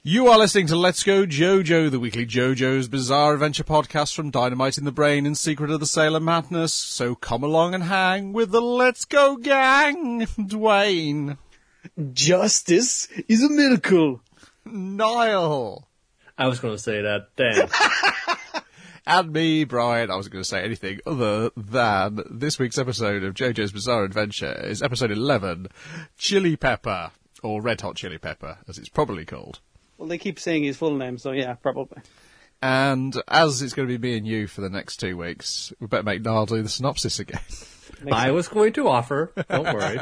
You are listening to Let's Go JoJo, the weekly JoJo's Bizarre Adventure podcast from Dynamite in the Brain and Secret of the Sailor Madness. So come along and hang with the Let's Go gang, Dwayne. Justice is a miracle. Niall. I was going to say that, Dan. And me, Brian. I wasn't going to say anything other than this week's episode of JoJo's Bizarre Adventure is episode 11, Chili Pepper, or Red Hot Chili Pepper, as it's probably called. Well, they keep saying his full name, so yeah, probably. And as it's going to be me and you for the next 2 weeks, we better make Niall do the synopsis again. I was going to offer, don't worry.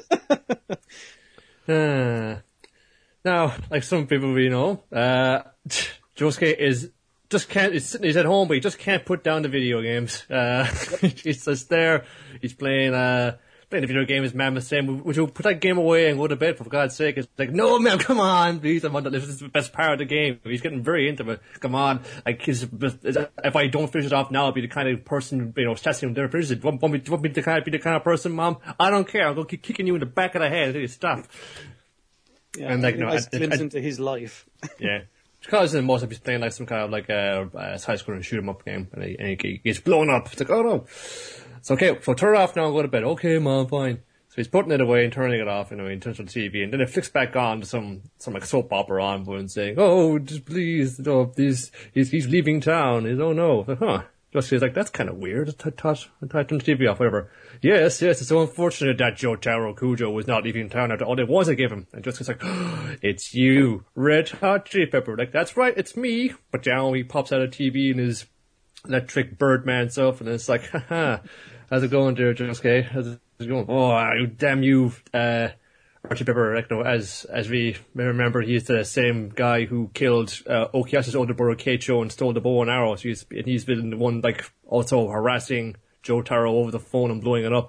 Now, like some people we know, Josuke is he's at home, but he just can't put down the video games. He's just there, he's playing the video game, his mum is saying, would you put that game away and go to bed, for God's sake? It's like, no, ma'am, come on, please, this is the best part of the game. He's getting very into it. Come on, like, if I don't finish it off now, I'll be the kind of person, testing him, never finish it. Want me to be the kind of person, Mom? I don't care, I'll go keep kicking you in the back of the head until you stop. Yeah, and like, nice glimpse into his life. Yeah. Because in most of he's playing like some kind of like a side-scrolling shoot-'em-up game, and he gets blown up. It's like, oh no. So okay, so turn it off now and go to bed. Okay, Mom, fine. So he's putting it away and turning it off, he turns on the TV, and then it flicks back on to some like soap opera on and saying, oh, just please, no, he's leaving town. He's, oh no. Like, huh. Just he's like, that's kind of weird. I thought turn the TV off, whatever. Yes, it's so unfortunate that Jotaro Kujo was not leaving town after all the awards I gave him. And just he's like, oh, it's you, Red Hot Chili Pepper. Like, that's right, it's me. But now he pops out of TV in his electric Birdman self, and it's like, haha, how's it going there, Josuke? How's it going? Oh, damn you, Archie Pepper. Like, no, as we remember, he's the same guy who killed Okuyashi's older brother Keicho and stole the bow and arrow. So he's been the one, like, also harassing Jotaro over the phone and blowing it up.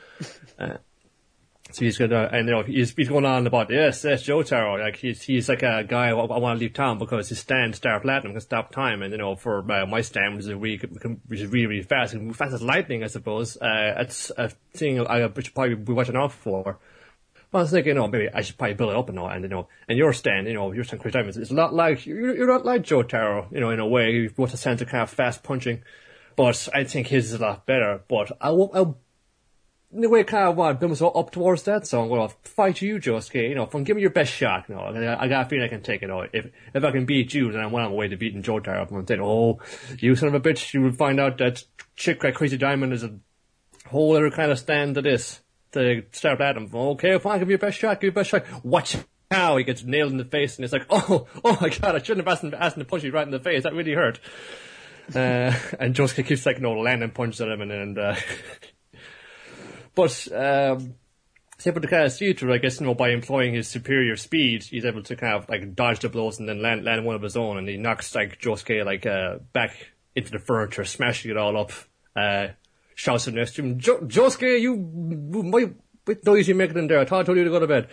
So he's gonna, and he's going on about, yes, Jotaro, like, he's like a guy, I want to leave town because his stand, Star Platinum, can stop time, and, for my stand, which is really, really fast, and fast as lightning, I suppose, it's a thing I should probably be watching out for. I was thinking, maybe I should probably build it up and your stand, your stand Chris Diamond is a lot like, you're not like Jotaro, in a way, you want a sense of kind of fast punching, but I think his is a lot better, but I'll in a way, kind of want to build myself up towards that, so I'm going to fight you, Josuke, give me your best shot, I got a feeling I can take it, if I can beat you, then I'm well on my way to beating Jotaro. I'm going to say, oh, you son of a bitch, you will find out that chick like Crazy Diamond is a whole other kind of stand to this, to start at him. Okay, fine, give me your best shot, watch how he gets nailed in the face, and it's like, oh my God, I shouldn't have asked him to punch you right in the face, that really hurt. And Josuke keeps like, landing punches at him, and but he's able to kind of see through, I guess, by employing his superior speed, he's able to kind of like dodge the blows and then land one of his own, and he knocks like Josuke back into the furniture, smashing it all up. Shouts at next to him, Josuke, what noise you making in there? I thought I told you to go to bed.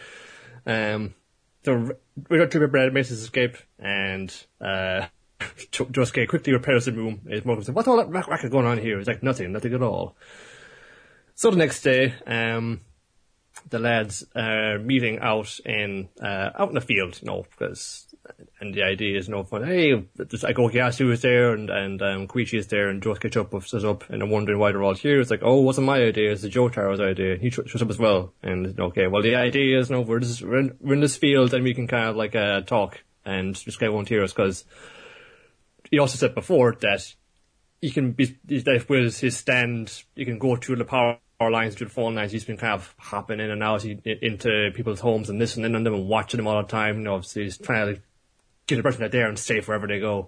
So Red Hot Chili Pepper makes his escape, and Josuke quickly repairs the room. His mother says, what's all that racket going on here? He's like, nothing at all. So the next day, the lads are meeting out in the field, because, and the idea is, fun. Hey, like Okuyasu is there, and Koichi is there, and Josuke shows up, and I'm wondering why they're all here. It's like, oh, it wasn't my idea, it's the Jotaro's idea. He shows up as well, and okay, well, the idea is, we're in this field, and we can kind of like talk, and this guy won't hear us, because he also said before that he can be, that with his stand, you can go through the power lines, through the phone lines. He's been kind of hopping in and out into people's homes and listening on them and watching them all the time. So he's trying to get the person that they're safe wherever they go.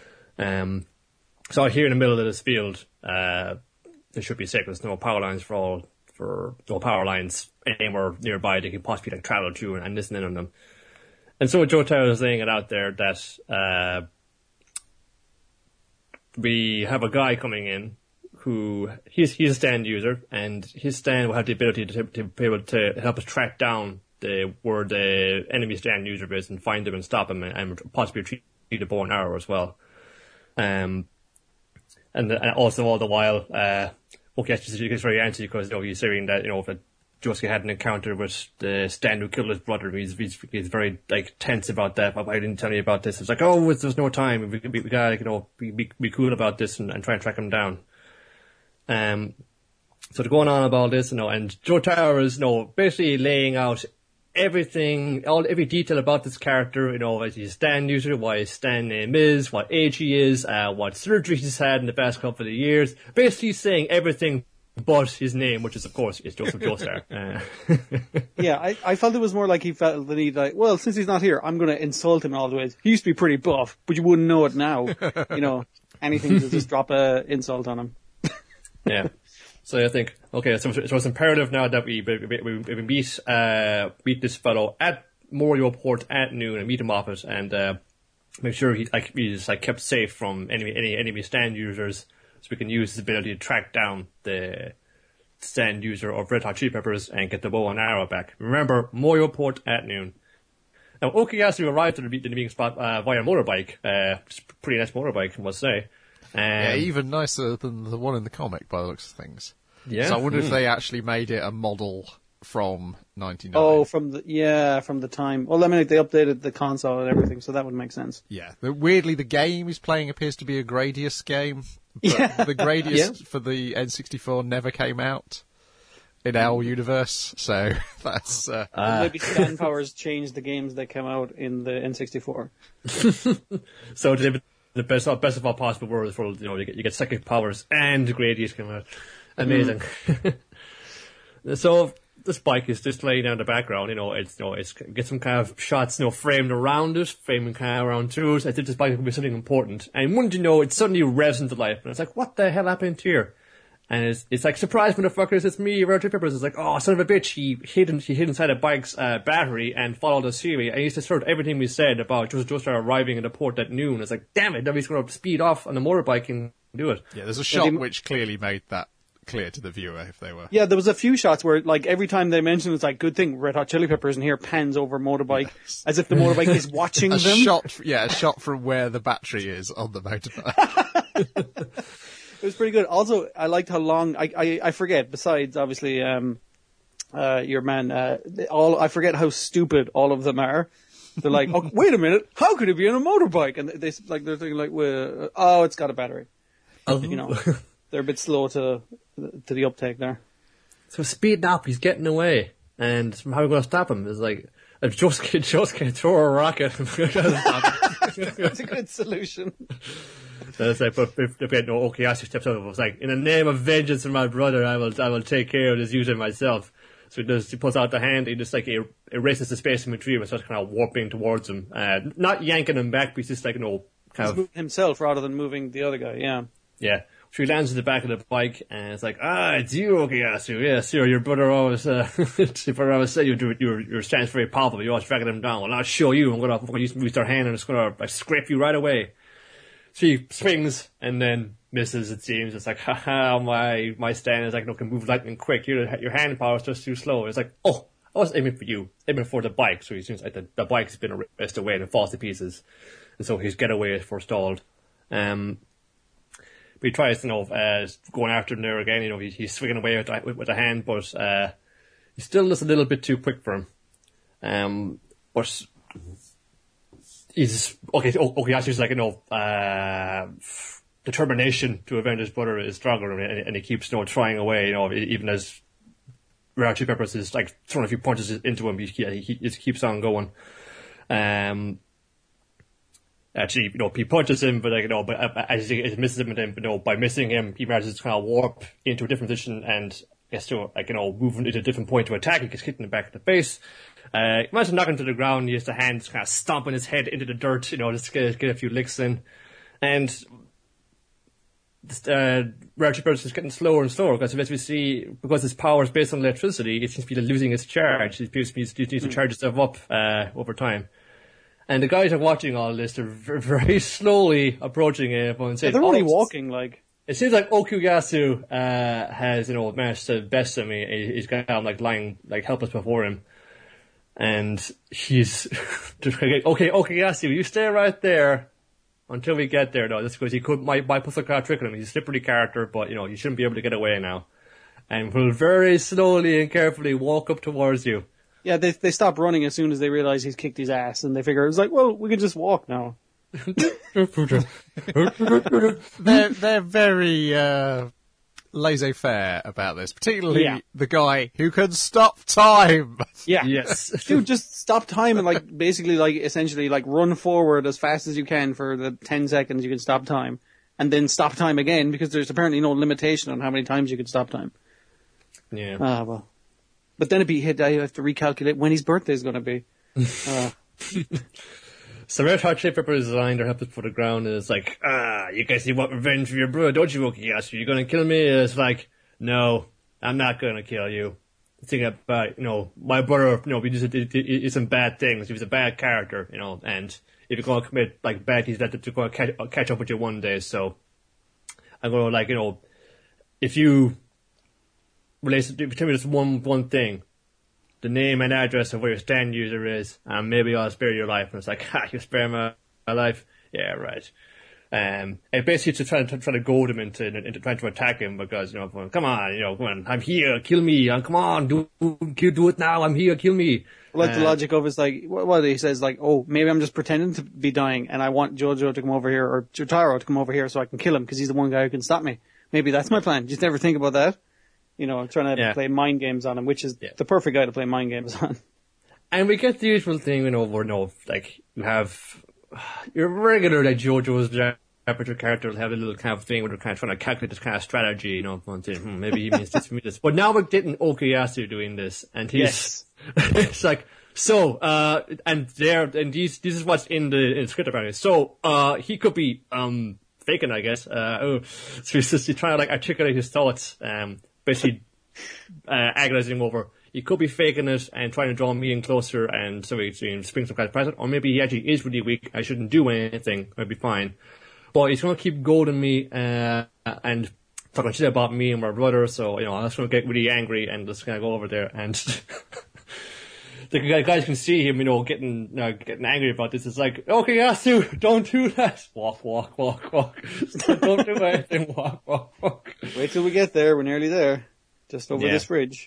So here in the middle of this field, there should be safe. There's no power lines no power lines anywhere nearby they can possibly like travel through and listening on them. And so Jotaro is laying it out there that we have a guy coming in who he's a stand user, and his stand will have the ability to be able to help us track down where the enemy stand user is and find him and stop him, and possibly retrieve the bow and arrow as well. And also all the while, Okuyashi gets very antsy because he's saying that if Josuke had an encounter with the Stan who killed his brother. He's very like tense about that. Why didn't tell me about this? It's like, oh, there's no time. We gotta be cool about this and try and track him down. So they're going on about this, and Jotaro is basically laying out everything, every detail about this character, as he's a Stan user, why his Stan name is, what age he is, what surgery he's had in the past couple of years. Basically saying everything but his name, which is, of course, is Joseph Joestar. Yeah, I felt it was more like he felt the need, like, well, since he's not here, I'm going to insult him in all the ways. He used to be pretty buff, but you wouldn't know it now. Anything to just drop a insult on him. Yeah. So I think, okay, so it's imperative now that we meet this fellow at Morio Port at noon and meet him off it and make sure he's kept safe from any enemy stand users, so we can use his ability to track down the stand user of Red Hot Chili Peppers and get the bow and arrow back. Remember, Morio Port at noon. Now, Okuyasu arrived at the meeting spot via motorbike. Pretty nice motorbike, I must say. Yeah, even nicer than the one in the comic by the looks of things. Yeah. So I wonder if they actually made it a model from 99. Oh, from the time. Well, I mean, they updated the console and everything, so that would make sense. Yeah. Weirdly, the game he's playing appears to be a Gradius game. But the Gradius for the N64 never came out in our universe, so that's... Maybe Stan Powers changed the games that came out in the N64. So the best of all possible worlds for you get psychic powers and Gradius come out. Amazing. So this bike is just laying down in the background. It's get some kind of shots framed around it, framing kind of around too. So I think this bike could be something important. And wouldn't you know, it suddenly revs into life, and it's like, what the hell happened here? And it's like, surprise, motherfuckers, it's me, Red Hot Chili Peppers. It's like, oh, son of a bitch, he hid inside a bike's battery and followed us here. And he's destroyed everything we said about Joestar arriving in the port at noon. It's like, damn it, now he's going to speed off on the motorbike and do it. Yeah, there's a shot which clearly made that clear to the viewer if they were... Yeah, there was a few shots where, like, every time they mentioned it's like, good thing Red Hot Chili Peppers, and here pans over motorbike, as if the motorbike is watching them. A shot from where the battery is on the motorbike. It was pretty good. Also, I liked how long, I forget, besides, obviously, your man, I forget how stupid all of them are. They're like, oh, wait a minute, how could it be on a motorbike? And they're thinking like, well, oh, it's got a battery. They're a bit slow to the uptake there. So speeding up, he's getting away. And how are we going to stop him? It's like, if Josuke throw a rocket. That's a good solution. So it's like, but if Okuyasu steps up, it was like, in the name of vengeance from my brother, I will take care of this user myself. So he pulls out the hand, he just erases the space in between and starts kind of warping towards him. Not yanking him back, but he's just like, kind of... moving himself rather than moving the other guy, yeah. Yeah. So he lands in the back of the bike, and it's like, it's you, Okuyasu. Yes, sure, your brother always said your stance very powerful, you're always dragging him down. Well, I'll show you, I'm gonna use their hand and it's gonna scrape you right away. So he swings, and then misses, it seems. It's like, haha, my stand is can move lightning quick. Your hand power is just too slow. It's like, oh, I was aiming for you, aiming for the bike. So he seems like the bike's been ripped away and it falls to pieces. And so his getaway is forestalled. But he tries, going after him there again. He's swinging away with the hand, but he's still just a little bit too quick for him. But he's Okuyasu's determination to avenge his brother is stronger, and he keeps trying away. Even as Red Hot Chili Peppers is throwing a few punches into him, he just keeps on going. Actually, he punches him, but but as he misses him, and then, by missing him, he manages to kind of warp into a different position and gets to, move into a different point to attack. He gets hit in the back of the face. He manages to knock him to the ground. He has the hand kind of stomping his head into the dirt, just to get a few licks in. And Red Hot Chili Peppers is getting slower and slower, because as we see, because his power is based on electricity, it seems to be losing its charge. It needs to charge itself up over time. And the guys are watching all this. They're very slowly approaching him and saying, they're only walking, It seems like Okuyasu has, managed to best him. He's kind of lying helpless before him. And he's just like, okay, Okuyasu, you stay right there until we get there, though. That's because he might pull a trick on him. He's a slippery character, but, you shouldn't be able to get away now. and will very slowly and carefully walk up towards you. Yeah, they stop running as soon as they realize he's kicked his ass, and they figure it's like, well, we can just walk now. They're very laissez-faire about this, particularly the guy who can stop time. Yeah. Yes. Dude, just stop time and like basically like essentially like run forward as fast as you can for the 10 seconds you can stop time. And then stop time again because there's apparently no limitation on how many times you can stop time. Yeah. Ah, well. But then I have to recalculate when his birthday is going to be. So Red Hot Chili Peppers line they're happy to put the ground and it's like, you guys want revenge for your brother, don't you, Okuyasu? You're gonna kill me? It's like, no, I'm not gonna kill you. Think about, my brother, he did some bad things. He was a bad character, and if you're gonna commit, like, bad things, that's going to catch up with you one day, so I'm gonna, if you tell me just one thing, the name and address of where your stand user is, and maybe I'll spare your life. And it's like, you spare my life? Yeah, right. And basically to try to goad him into trying to attack him because, come on, I'm here, kill me, come on, do it now, I'm here, kill me. Like the logic of it's like, what he says, like, oh, maybe I'm just pretending to be dying and I want Jojo to come over here, or Jotaro to come over here so I can kill him because he's the one guy who can stop me. Maybe that's my plan. Just never think about that. I'm trying to play mind games on him, which is the perfect guy to play mind games on. And we get the usual thing, where, like, you have your regular, like, JoJo's Aperture character will have a little kind of thing where they're kind of trying to calculate this kind of strategy, saying, maybe he means this for me, this. But now we're getting Okuyasu doing this, and he's, it's like, so, and this is what's in the script apparently. So, he could be, faking, I guess, so he's just trying to, like, articulate his thoughts, basically agonizing over. He could be faking it and trying to draw me in closer and so he can spring some kind of present, or maybe he actually is really weak. I shouldn't do anything. I'd be fine. But he's going to keep goading me and talking shit about me and my brother. So I'm just going to get really angry and just kind of go over there and the guys can see him, getting angry about this. It's like, okay, Yasu, don't do that. Walk. Don't do anything. Walk. Wait till we get there. We're nearly there. Just over this bridge.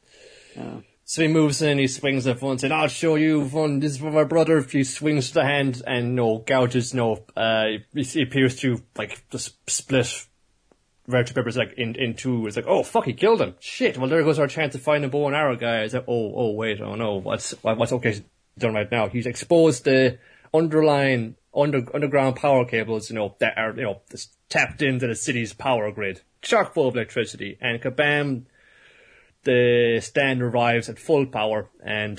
So he moves in, he swings the phone, saying, I'll show you fun, this is for my brother. He swings the hand and, gouges, he appears to, like, just split Red Chili Peppers, like, in two. It's like, oh, fuck, he killed him. Shit, well, there goes our chance to find a bow and arrow guy. It's like, wait, no, what's okay done right now? He's exposed the underground power cables, that are, just tapped into the city's power grid. Chock full of electricity. And kabam, the stand arrives at full power and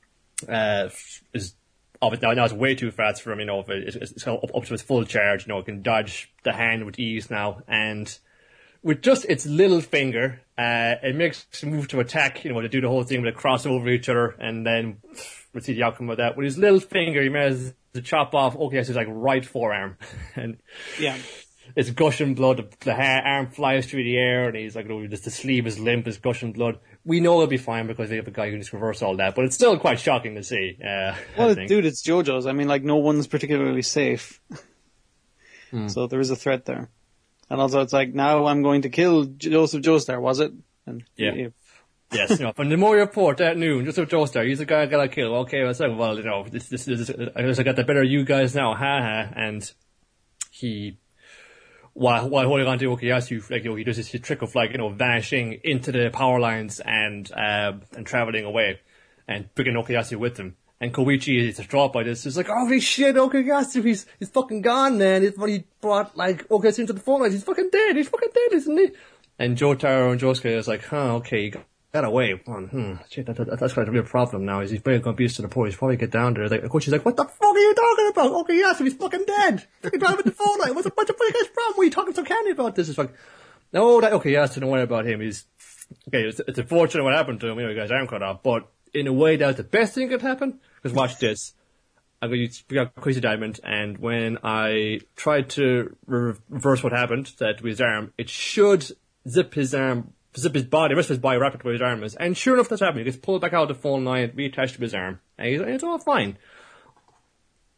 is obviously now it's way too fast for him. It's up to its full charge. It can dodge the hand with ease now, and with just its little finger, it makes a move to attack. To do the whole thing with a cross over each other, and then we'll see the outcome of that. With his little finger, he manages to chop off Okuya's like right forearm, and it's gushing blood. The arm flies through the air, and he's like, just the sleeve is limp, is gushing blood. We know it'll be fine because they have a guy who can just reverse all that, but it's still quite shocking to see. Well, dude, it's JoJo's. I mean, like, no one's particularly safe. So there is a threat there. And also, it's like, now I'm going to kill Joseph Joestar, was it? And Yes, from the Moria Port at noon, Joseph Joestar, he's the guy I gotta kill. Okay, I was like, well, this I guess I got the better of you guys now, and he, while holding on to Okuyasu, like, he does this trick of, like, vanishing into the power lines and traveling away and bringing Okuyasu with him. And Koichi is distraught by this. He's like, holy shit, Okuyasu, he's fucking gone, man. He brought, like, Okuyasu into the phone lines. He's fucking dead, isn't he? And Jotaro and Josuke is like, okay, he got away. Shit, that's quite a real problem now. He's very confused to the point. He's probably get down there. Like, Koichi's like, what the fuck are you talking about? Okuyasu, he's fucking dead. Fucking driving the phone line. What's the guy's problem? What are you talking so canny about this? It's like, no, that Okuyasu, don't worry about him. It's unfortunate what happened to him. You guys arm cut off, but in a way, that's the best thing that could happen. Because watch this. We got Crazy Diamond, and when I tried to reverse what happened, that with his arm, it should zip his body, the rest of his body wrapped up with his arm is. And sure enough, that's happening. He gets pulled back out of the phone line, reattached to his arm, and it's all fine.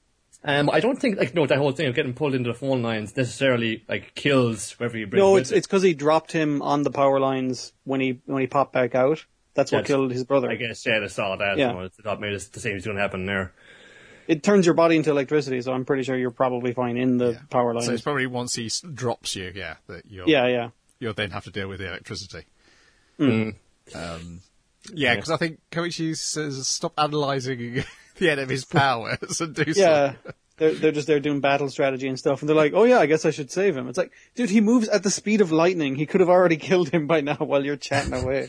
I don't think that whole thing of getting pulled into the phone lines necessarily kills whoever you bring. No, with it's because he dropped him on the power lines when he popped back out. That's what killed his brother. I guess, yeah, they saw that. Yeah. I thought maybe the same was going to happen there. It turns your body into electricity, so I'm pretty sure you're probably fine in the power lines. So it's probably once he drops you, that you'll then have to deal with the electricity. Mm. Because I think Koichi says stop analysing the enemy's powers and do Yeah. something. They're just there doing battle strategy and stuff, and they're like, oh yeah, I guess I should save him. It's like, dude, he moves at the speed of lightning. He could have already killed him by now while you're chatting away.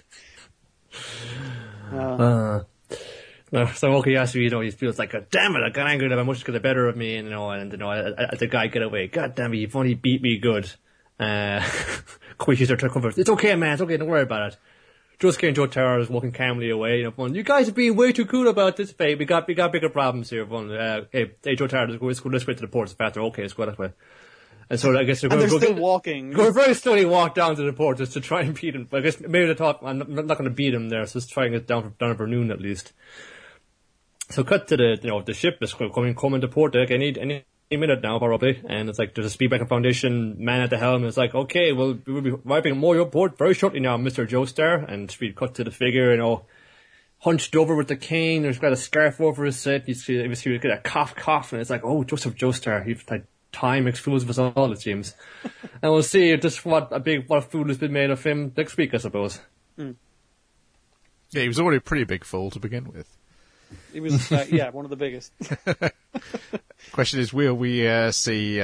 So Okuyasu, he feels like, damn it, I got angry that my much got the better of me, and I the guy get away. God damn it, you've only beat me good. Koichi's there trying to comfort. It's okay, man, it's okay, don't worry about it. Josuke and Jotaro is walking calmly away, you guys are being way too cool about this, babe. We got bigger problems here. Hey, Jotaro, let's go to the port faster. Okay, let's go that way. And so I guess they're going to still walking. Go very slowly walk down to the port just to try and beat him. But I guess maybe they thought, I'm not going to beat him there, so let's try and get down for noon at least. So cut to the ship is coming to port. Like, any minute now, probably. And it's like, there's a Speedbreaker Foundation man at the helm. And it's like, okay, well, we'll be arriving more your port very shortly now, Mr. Joestar. And we cut to the figure, hunched over with the cane. He's got a scarf over his head. You get a cough. And it's like, oh, Joseph Joestar. He's like, time exclusive us all, it seems. And we'll see just what a fool has been made of him next week, I suppose. Mm. Yeah, he was already a pretty big fool to begin with. He was, one of the biggest. Question is, will we see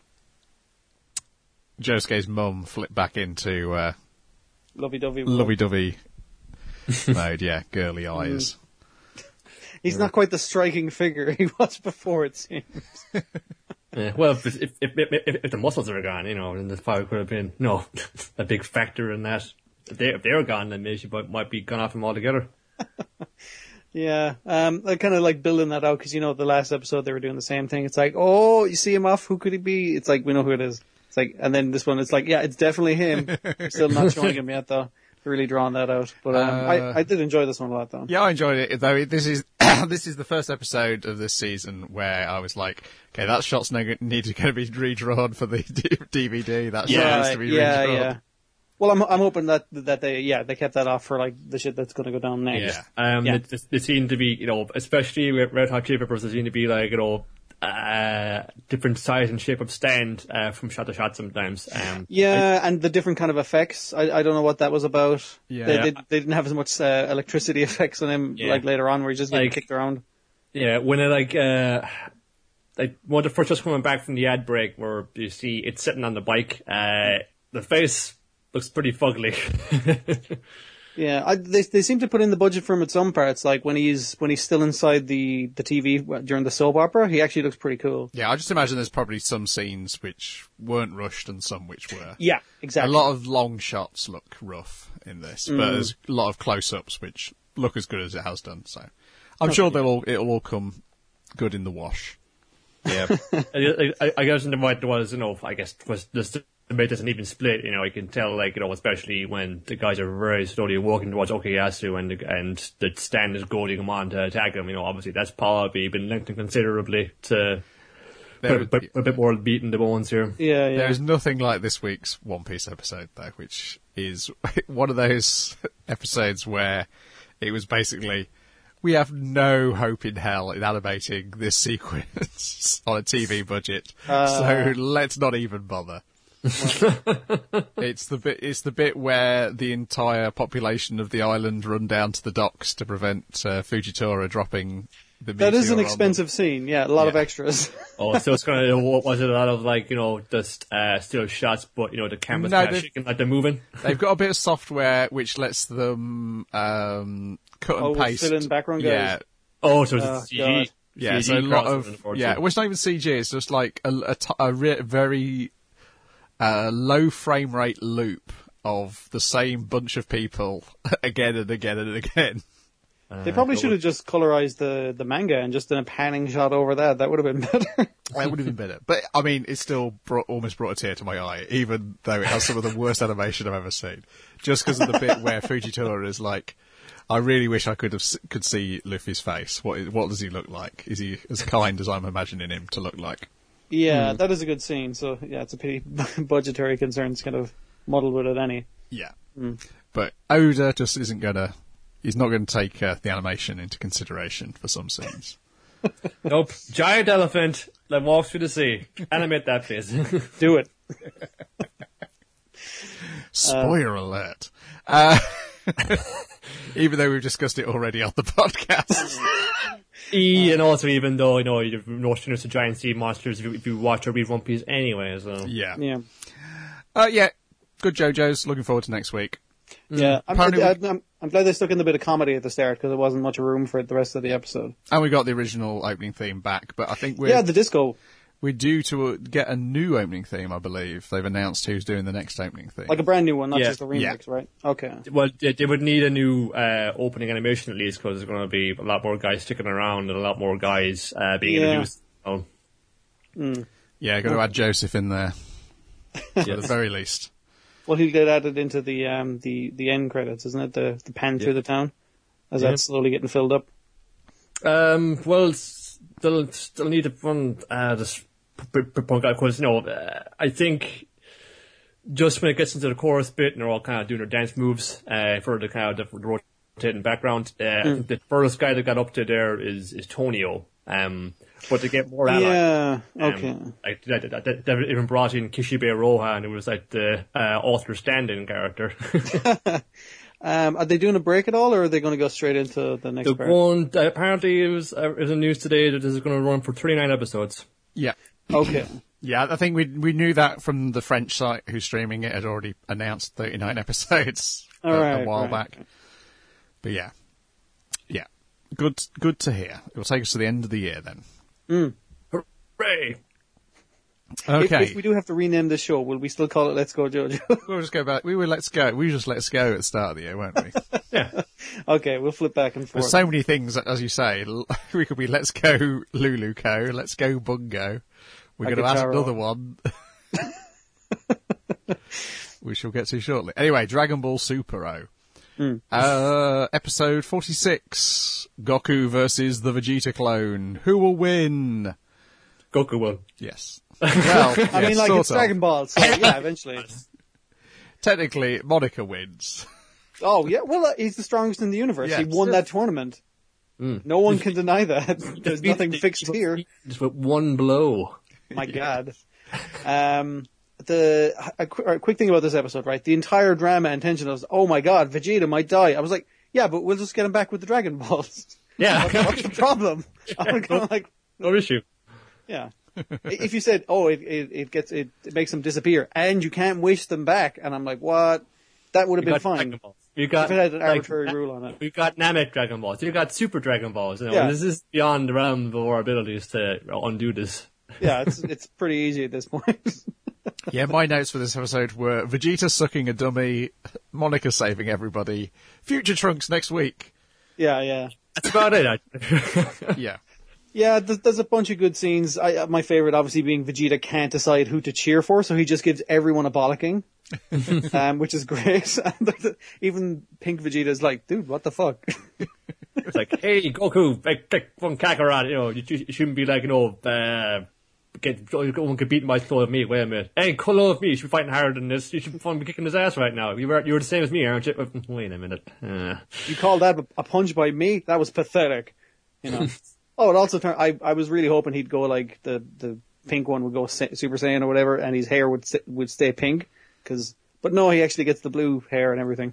Josuke's mum flip back into lovey-dovey mode? Yeah, girly eyes. He's not quite the striking figure he was before, it seems. Yeah, well, if the muscles are gone, then this probably could have been a big factor in that. If they were gone, then maybe she might be gone off him altogether. Yeah, I kind of like building that out because the last episode they were doing the same thing. It's like, oh, you see him off? Who could he be? It's like we know who it is. It's like, and then this one, it's like, yeah, it's definitely him. Still not showing him yet though. Really drawing that out, but I did enjoy this one a lot though. Yeah, I enjoyed it. Though this is the first episode of this season where I was like, okay, that shot's going to be redrawn for the DVD. That shot needs to be redrawn. Yeah. Well, I'm hoping that they kept that off for like the shit that's going to go down next. Yeah. They seem to be, especially with Red Hot Chili Peppers, they seem to be like, different size and shape of stand from shot to shot sometimes. And the different kind of effects. I don't know what that was about. Yeah. They didn't have as much electricity effects on him like later on where he's just getting kicked around. Yeah, when it one of the first just coming back from the ad break where you see it's sitting on the bike, the face looks pretty fugly. Yeah, they seem to put in the budget for him at some parts. Like when he's still inside the TV during the soap opera, he actually looks pretty cool. Yeah, I just imagine there's probably some scenes which weren't rushed and some which were. Yeah, exactly. A lot of long shots look rough in this, but there's a lot of close-ups which look as good as it has done. So I'm sure it'll all come good in the wash. Yeah, I guess in what was was this. To make this an even split, you can tell, especially when the guys are very slowly walking towards Okuyasu and the stand is goading him on to attack him. Obviously that's probably been lengthened considerably to put a bit more meat in the bones here. Yeah. There's nothing like this week's One Piece episode, though, which is one of those episodes where it was basically, we have no hope in hell in animating this sequence on a TV budget, so let's not even bother. It's the bit where the entire population of the island run down to the docks to prevent Fujitora dropping the meteor. That is an expensive scene, a lot of extras. Oh, so it's kind of, was it a lot of just still shots, but the camera's kind of shaking like they're moving? They've got a bit of software which lets them cut and paste. Fill in background guys. Yeah. Oh, so it's CG. God. Yeah, so a lot of well, it's not even CG. It's just like a very low frame rate loop of the same bunch of people again and again and again. They probably should have just colorized the manga and just done a panning shot over that. That would have been better. That would have been better. But, I mean, it still almost brought a tear to my eye, even though it has some of the worst animation I've ever seen. Just because of the bit where Fujitora is like, I really wish I could see Luffy's face. What does he look like? Is he as kind as I'm imagining him to look like? Yeah, that is a good scene. So yeah, it's a pity budgetary concerns kind of muddled with it any. Yeah. But Oda just isn't gonna. He's not going to take the animation into consideration for some scenes. Nope. Giant elephant that walks through the sea. Animate that, please. Do it. Spoiler alert. Even though we've discussed it already on the podcast. And also, even though, you've no sooner to giant sea monsters if you watch or read One Piece anyway, so. Yeah. Yeah. Good JoJo's. Looking forward to next week. Yeah. I'm glad they stuck in the bit of comedy at the start because there wasn't much room for it the rest of the episode. And we got the original opening theme back, but I think the disco. we're due to get a new opening theme, I believe. They've announced who's doing the next opening theme. Like a brand new one, not just a remix, Yeah. right? Okay. Well, they would need a new opening animation at least because there's going to be a lot more guys sticking around and a lot more guys being introduced. Oh. Yeah, got to add Joseph in there. At the very least. Well, he'll get added into the end credits, isn't it? The pan through the town, as that's slowly getting filled up. Well, they'll need to run this point out because I think just when it gets into the chorus bit and they're all kind of doing their dance moves for the kind of the rotating background, I think the first guy that got up to there is Tonio. But to get more allies, okay. They even brought in Kishibe Rohan, who was like the author stand-in character. Are they doing a break at all, or are they going to go straight into the next part? One, apparently it was in the news today that this is going to run for 39 episodes. Yeah. Okay. Yeah, I think we knew that from the French site who's streaming it had already announced 39 episodes a while back. But yeah. Good to hear. It will take us to the end of the year then. Hooray! Okay. If we do have to rename this show, will we still call it Let's Go JoJo? We'll just go back. We were Let's Go. We were just Let's Go at the start of the year, weren't we? Yeah. Okay, we'll flip back and forth. There's so many things, as you say. We could be Let's Go Lulu Co. Let's Go Bungo. We're going to add another one. We shall get to shortly. Anyway, Dragon Ball Super-O. Episode 46. Goku versus the Vegeta clone. Who will win? Goku will. Yes. Well, I mean, like, it's Dragon Ball, so yeah, eventually. Technically, Monica wins. Oh, yeah, well, he's the strongest in the universe. Yeah, he won that tournament. No one can deny that. There's nothing fixed here. Just with one blow. My God. A quick thing about this episode, right? The entire drama and tension was, oh my God, Vegeta might die. I was like, yeah, but we'll just get him back with the Dragon Balls. Yeah. What's the problem? I'm kind of like, no issue. Yeah. If you said, oh, it makes them disappear and you can't wish them back, and I'm like, what? That would have been fine. You got, if it had an arbitrary rule on it. We've got Namek Dragon Balls. You've got Super Dragon Balls. Yeah. This is beyond the realm of our abilities to undo this. Yeah, it's pretty easy at this point. Yeah, my notes for this episode were Vegeta sucking a dummy, Monica saving everybody, Future Trunks next week. Yeah. That's about it. Yeah. Yeah, there's a bunch of good scenes. My favorite, obviously, being Vegeta can't decide who to cheer for, so he just gives everyone a bollocking, which is great. Even Pink Vegeta's like, dude, what the fuck? It's like, hey, Goku, pick one Kakarot, you shouldn't be like, one could beat my soul of me. Wait a minute. Hey, color of me, you should be fighting harder than this. You should be kicking his ass right now. You were the same as me, aren't you? Wait a minute. You call that a punch by me? That was pathetic. Oh, it also turned. I was really hoping he'd go like the pink one would go Super Saiyan or whatever, and his hair would stay pink. But no, he actually gets the blue hair and everything.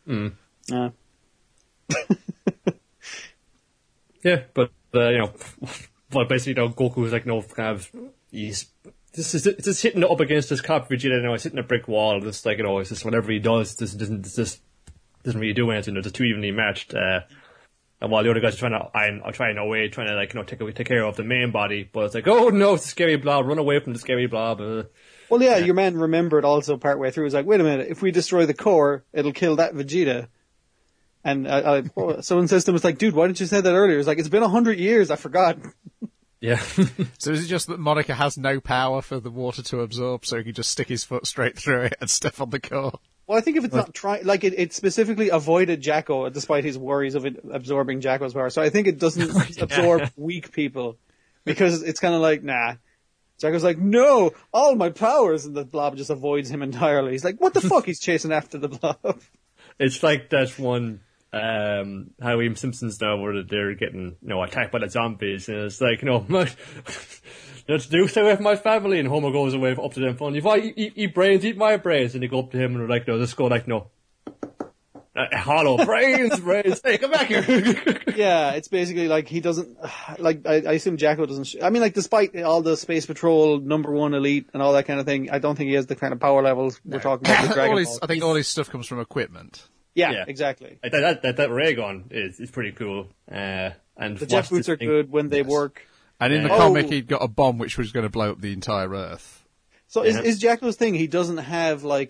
Yeah, but basically, Goku is like he's just hitting it up against this cop Vegeta. He's hitting a brick wall. Just like it's just whatever he does, doesn't really do anything. They're just too evenly matched. And while the other guys are trying to take care of the main body, but it's like, oh no, it's a scary blob, run away from the scary blob. Well, yeah, your man remembered also partway through. He was like, wait a minute, if we destroy the core, it'll kill that Vegeta. And someone says to him, it's like, dude, why didn't you say that earlier? It's like, it's been 100 years, I forgot. Yeah. So is it just that Monica has no power for the water to absorb, so he can just stick his foot straight through it and step on the core? Well, I think if it's not trying, like it specifically avoided Jacko despite his worries of it absorbing Jacko's power. So I think it doesn't absorb weak people because it's kind of like, nah. Jacko's like, no, all my powers, and the Blob just avoids him entirely. He's like, what the fuck? He's chasing after the Blob. It's like that one, how even Simpsons now where they're getting, attacked by the zombies, and it's like, let's do stay away from my family, and Homer goes away up to them, phone. If I eat brains, eat my brains, and they go up to him and they're like, no, let's go like, no. Hollow brains, hey, come back here. Yeah, it's basically like he doesn't, like, I assume Jacko doesn't, I mean, like, despite all the Space Patrol #1 elite and all that kind of thing, I don't think he has the kind of power levels we're talking about with Dragon Ball. I think all his stuff comes from equipment. Yeah, exactly. That ray gun is pretty cool. And the jet boots are good when they work. And in the comic, he'd got a bomb which was going to blow up the entire Earth. So is Jacko's thing, he doesn't have, like,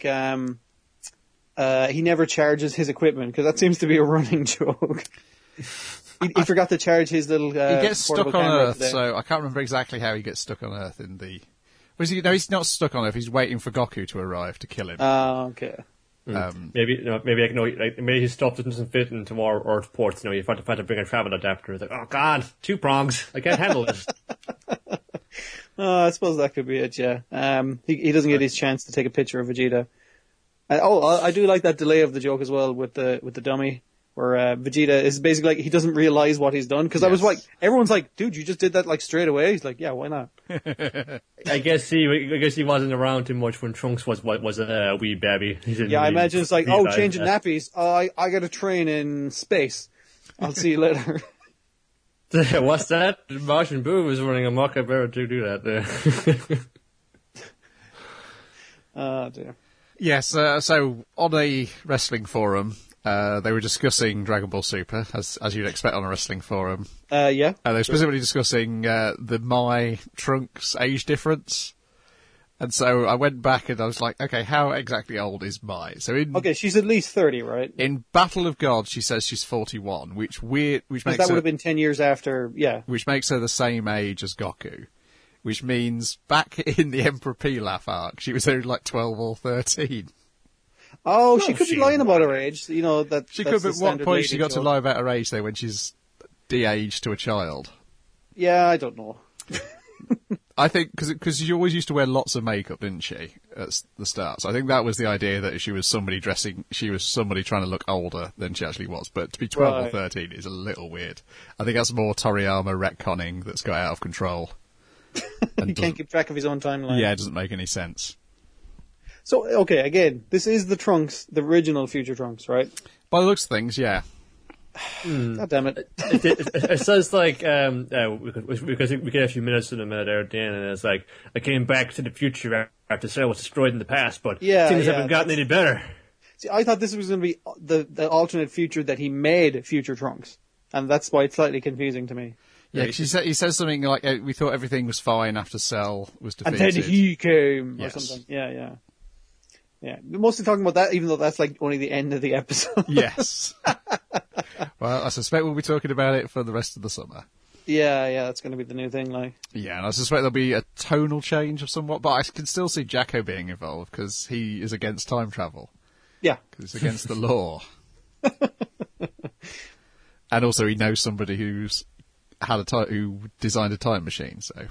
he never charges his equipment, because that seems to be a running joke. He forgot to charge his little, he gets stuck on Earth, today. so I can't remember exactly how he gets stuck on Earth in the... No, he's not stuck on Earth, he's waiting for Goku to arrive to kill him. Okay. Maybe his stuff doesn't fit into more Earth ports. You have to bring a travel adapter. It's like, oh god, 2 prongs. I can't handle this. I suppose that could be it. Yeah. He doesn't get his chance to take a picture of Vegeta. I do like that delay of the joke as well with the dummy, where Vegeta is basically like he doesn't realize what he's done. Because I was like, everyone's like, dude, you just did that like straight away. He's like, yeah, why not? I guess he wasn't around too much when Trunks was a wee baby. I imagine it's like, changing nappies. I got to train in space. I'll see you later. What's that? Martian Boo is running amok. I better do that. Oh dear. Yes, so on a wrestling forum, they were discussing Dragon Ball Super, as you'd expect on a wrestling forum. Yeah. They were specifically discussing the Mai Trunks age difference. And so I went back and I was like, okay, how exactly old is Mai? Okay, she's at least 30, right? In Battle of Gods, she says she's 41, which makes that would have been 10 years after, yeah. Which makes her the same age as Goku. Which means back in the Emperor Pilaf arc, she was only like 12 or 13. Oh, she could be lying about her age. That she could, but at what point she got to lie about her age, though, when she's de-aged to a child? Yeah, I don't know. I think, because she always used to wear lots of makeup, didn't she, at the start? So I think that was the idea, that she was somebody trying to look older than she actually was. But to be 12 or 13 is a little weird. I think that's more Toriyama retconning that's got out of control. He can't keep track of his own timeline. Yeah, it doesn't make any sense. So, okay, again, this is the Trunks, the original Future Trunks, right? By the looks of things, yeah. God damn it. It says like, because we get a few minutes in a minute there at the end, and it's like, I came back to the future after Cell was destroyed in the past, but things haven't gotten any better. See, I thought this was going to be the alternate future that he made Future Trunks, and that's why it's slightly confusing to me. Yeah, because he says something like, we thought everything was fine after Cell was defeated. And then he came, or something. Yeah. We're mostly talking about that, even though that's like only the end of the episode. Yes. Well, I suspect we'll be talking about it for the rest of the summer. Yeah, that's going to be the new thing, like. Yeah, and I suspect there'll be a tonal change of somewhat, but I can still see Jacko being involved, because he is against time travel. Yeah. Because it's against the law. And also he knows somebody who designed a time machine, so.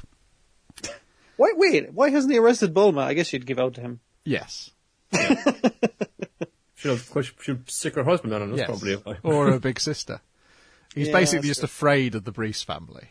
Why hasn't he arrested Bulma? I guess she'd give out to him. Yes. Yeah. She'll sick her husband on us, probably. Or a big sister. He's basically just afraid of the Brees family.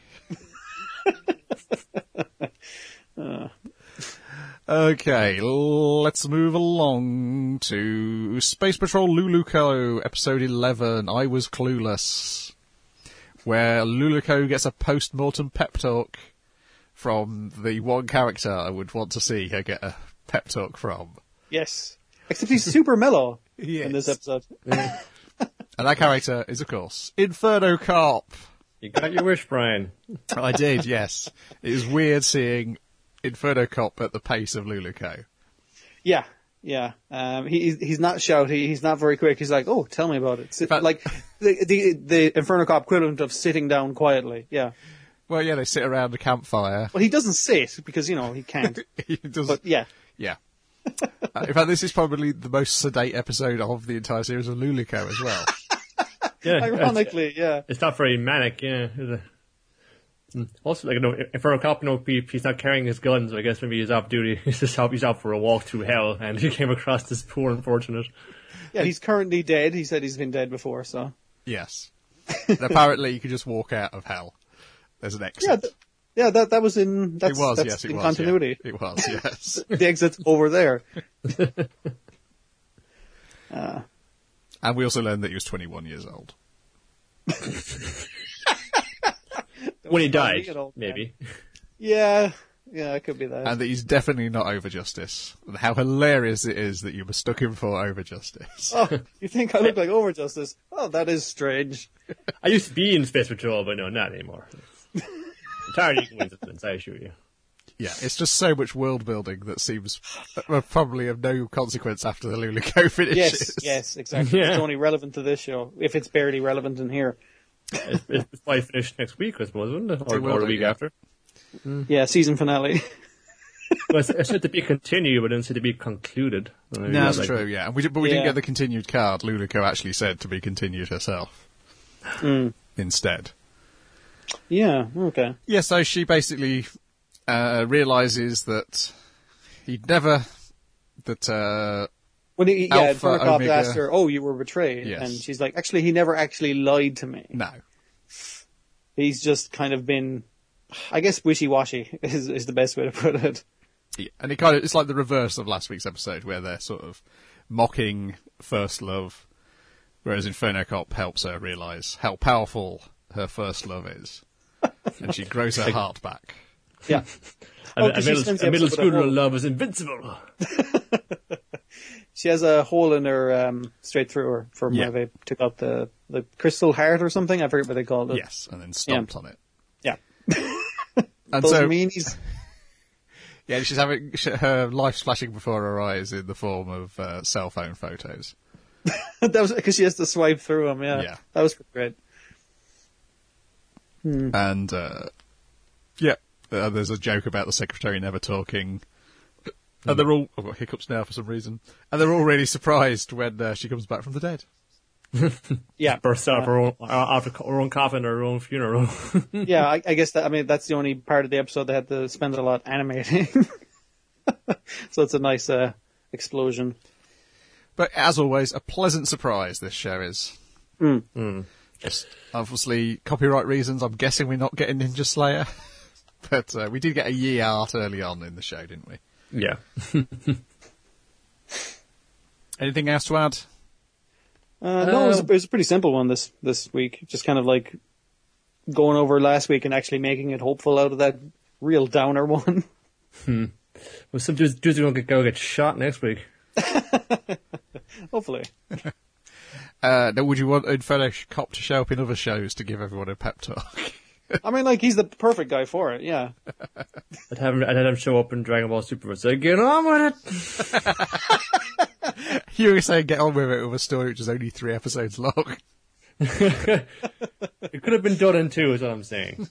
Okay, let's move along to Space Patrol Luluco, episode 11, I Was Clueless, where Luluco gets a post-mortem pep talk from the one character I would want to see her get a pep talk from. Yes. Except he's super mellow in this episode. And that character is, of course, Inferno Cop. You got your wish, Brian. I did, yes. It was weird seeing Inferno Cop at the pace of Luluco. Yeah. He's not shouty. He's not very quick. He's like, oh, tell me about it. Like the Inferno Cop equivalent of sitting down quietly. Yeah. Well, yeah, they sit around a campfire. Well, he doesn't sit because, he can't. He does. But yeah. Yeah. In fact, this is probably the most sedate episode of the entire series of Lulico as well. Yeah, Ironically, yeah. it's not very manic. Yeah. Also, like, for a cop, he's not carrying his guns. So I guess maybe he's off duty. He's out for a walk through hell, and he came across this poor unfortunate. Yeah, he's currently dead. He said he's been dead before, so. Yes. And apparently you could just walk out of hell. There's an exit. Yeah, that was in. That's, It was, that's yes, it in was. continuity. Yeah. It was, yes. The exit's over there. And we also learned that he was 21 years old. When he died, An old man. maybe. Yeah, it could be that. And that he's definitely not over justice. And how hilarious it is that you mistook him for over justice. Oh, you think I look like Overjustice? Oh, that is strange. I used to be in Space Patrol, but no, not anymore. Entirely coincidence, I assure you. Yeah, it's just so much world building that seems probably of no consequence after the Lulico finishes. Yes, exactly. Yeah. It's only relevant to this show, if it's barely relevant in here. It's probably finished next week, I suppose, wouldn't it? It will Or the do, week yeah. after. Yeah, season finale. Well, it's said to be continued, but it's said to be concluded. No, that's true, yeah. But we didn't Yeah. get the continued card. Lulico actually said to be continued herself instead. Yeah, okay. Yeah, so she basically realises that he'd never... That When Alpha, Thundercop Omega. asked her, "Oh, you were betrayed," Yes. and she's like, "Actually, he never actually lied to me. no. He's just kind of been, I guess, wishy-washy is the best way to put it." Yeah. And it's like the reverse of last week's episode where they're sort of mocking first love, whereas Inferno Cop helps her realise how powerful her first love is. And she grows her heart back. Yeah. A 'cause she spends the middle episode with a schooler hole. love is invincible. She has a hole in her, straight through her from Yeah. where they took out the crystal heart or something. I forget what they called it. Yes, and then stomped on it. Yeah. And Those so, meanies. yeah, she's having her life's flashing before her eyes in the form of cell phone photos. That was because she has to swipe through them. Yeah. Yeah. That was great. And, there's a joke about the secretary never talking. And they're all... I've got hiccups now for some reason. And they're all really surprised when she comes back from the dead. Yeah. Bursts out of her own coffin or her own funeral. Yeah, I guess that's the only part of the episode they had to spend a lot animating. So it's a nice explosion. But as always, a pleasant surprise this show is. Just obviously, copyright reasons, I'm guessing we're not getting Ninja Slayer. But we did get a Yi art early on in the show, didn't we? Yeah. Anything else to add? No, it was a pretty simple one this week. Just kind of like going over last week and actually making it hopeful out of that real downer one. Well, some dudes are going to go get shot next week. Hopefully. Now, would you want Inferno Cop to show up in other shows to give everyone a pep talk? I mean, like, he's the perfect guy for it, yeah. I'd have him show up in Dragon Ball Super and say, "Get on with it." You were saying get on with it with a story which is only 3 episodes long. It could have been done in 2, is what I'm saying.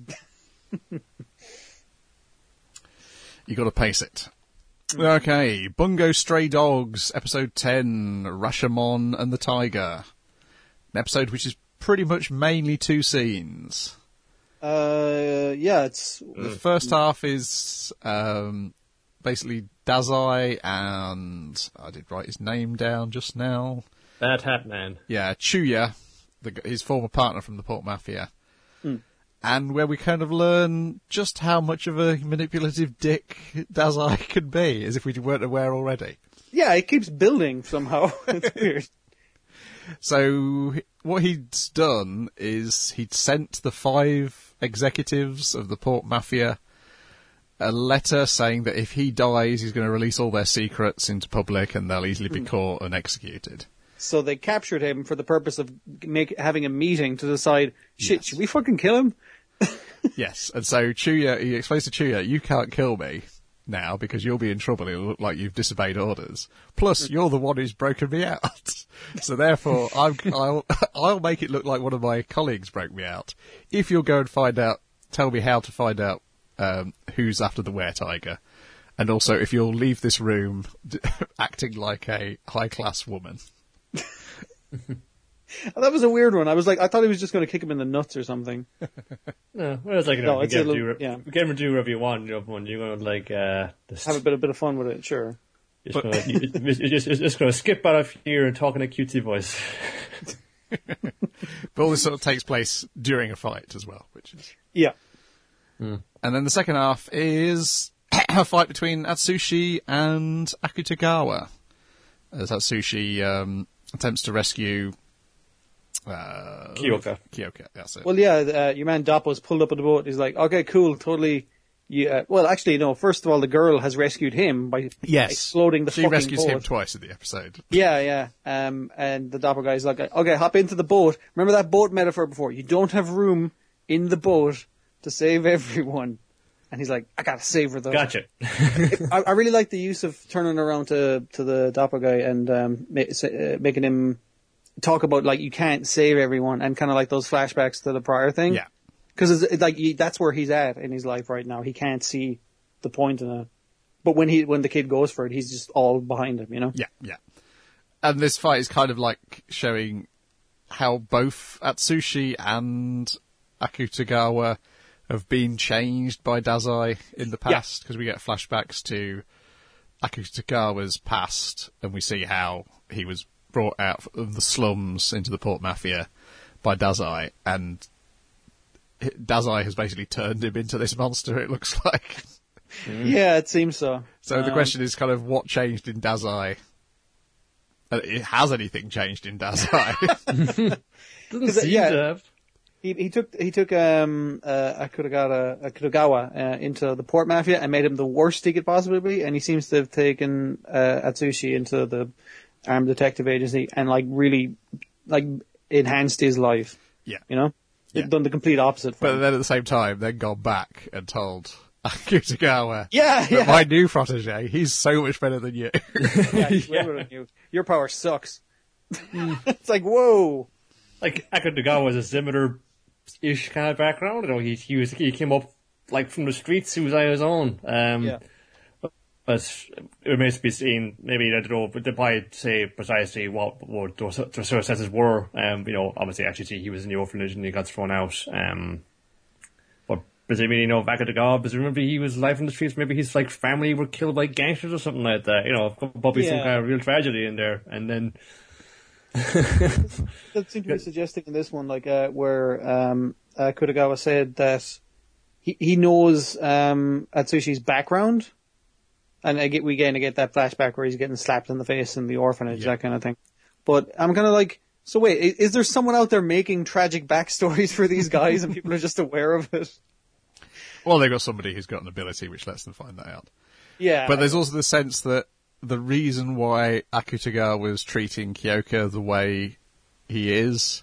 You got to pace it. Okay, Bungo Stray Dogs, episode 10, Rashomon and the Tiger. An episode which is pretty much mainly 2 scenes. Yeah, it's... The first half is basically Dazai and... I did write his name down just now. That Hat Man. Yeah, Chuya, his former partner from the Port Mafia. And where we kind of learn just how much of a manipulative dick Dazai can be, as if we weren't aware already. Yeah, it keeps building somehow. It's weird. So what he'd done is he'd sent the 5 executives of the Port Mafia a letter saying that if he dies, he's going to release all their secrets into public and they'll easily be caught and executed. So they captured him for the purpose of having a meeting to decide, shit, should we fucking kill him? Yes, and so Chuya, he explains to Chuya, you can't kill me now because you'll be in trouble. It'll look like you've disobeyed orders. Plus, you're the one who's broken me out. So therefore, I'll make it look like one of my colleagues broke me out. If you'll go and tell me how to find out who's after the were-tiger, And also, if you'll leave this room acting like a high-class woman. That was a weird one. I thought he was just going to kick him in the nuts or something. No, well, it's like, No, you it's get a him little- to yeah. get him to do whatever you want. You're going to like just, Have a bit of fun with it, sure. you're just going to skip out of here and talk in a cutesy voice. But all this sort of takes place during a fight as well, which is... Yeah. And then the second half is a fight between Atsushi and Akutagawa. As Atsushi attempts to rescue... Kyoka. Kyoka, that's it. Well, yeah, your man Doppo's pulled up on the boat. He's like, okay, cool, totally. Yeah. Well, actually, no. First of all, the girl has rescued him by exploding the she fucking rescues boat. him twice in the episode. Yeah, yeah. And the Doppo guy's like, okay, hop into the boat. Remember that boat metaphor before? You don't have room in the boat to save everyone. And he's like, I gotta save her though. Gotcha. I really like the use of turning around to the Doppo guy and making him talk about like you can't save everyone and kind of like those flashbacks to the prior thing. Yeah. Because it's like that's where he's at in his life right now. He can't see the point in it. But when the kid goes for it, he's just all behind him, you know? Yeah, yeah. And this fight is kind of like showing how both Atsushi and Akutagawa have been changed by Dazai in the past, because we get flashbacks to Akutagawa's past, and we see how he was brought out of the slums into the Port Mafia by Dazai, and Dazai has basically turned him into this monster, it looks like. Yeah, it seems so. So the question is kind of what changed in Dazai? Has anything changed in Dazai? Doesn't seem yeah. to have. He took Akutagawa into the Port Mafia and made him the worst he could possibly be, and he seems to have taken Atsushi into the armed detective agency and like really like enhanced his life. Yeah. You know? Yeah. Done the complete opposite for But him. then at the same time, then gone back and told Akutagawa, Yeah, that yeah. my new protege, he's so much better than you. Yeah, he's way better than you. Your power sucks. It's like, whoa. Like Akutagawa was a similar-ish kind of background. You know, he came up like from the streets. He was on his own. Yeah. But it remains to be seen. Maybe I don't know, but they might say precisely what those circumstances were. You know, obviously, actually, he was in the orphanage and he got thrown out. But presumably, you know, Akutagawa, presumably he was alive in the streets. Maybe his like family were killed by gangsters or something like that. You know, probably some Yeah. kind of real tragedy in there. And then That seemed to be suggesting in this one, like where Akutagawa said that he knows Atsushi's background, and we get that flashback where he's getting slapped in the face in the orphanage, that kind of thing. But I'm kind of like, so wait, is there someone out there making tragic backstories for these guys, and people are just aware of it? Well, they've got somebody who's got an ability which lets them find that out. Yeah, But there's also the sense that the reason why Akutagawa was treating Kyoka the way he is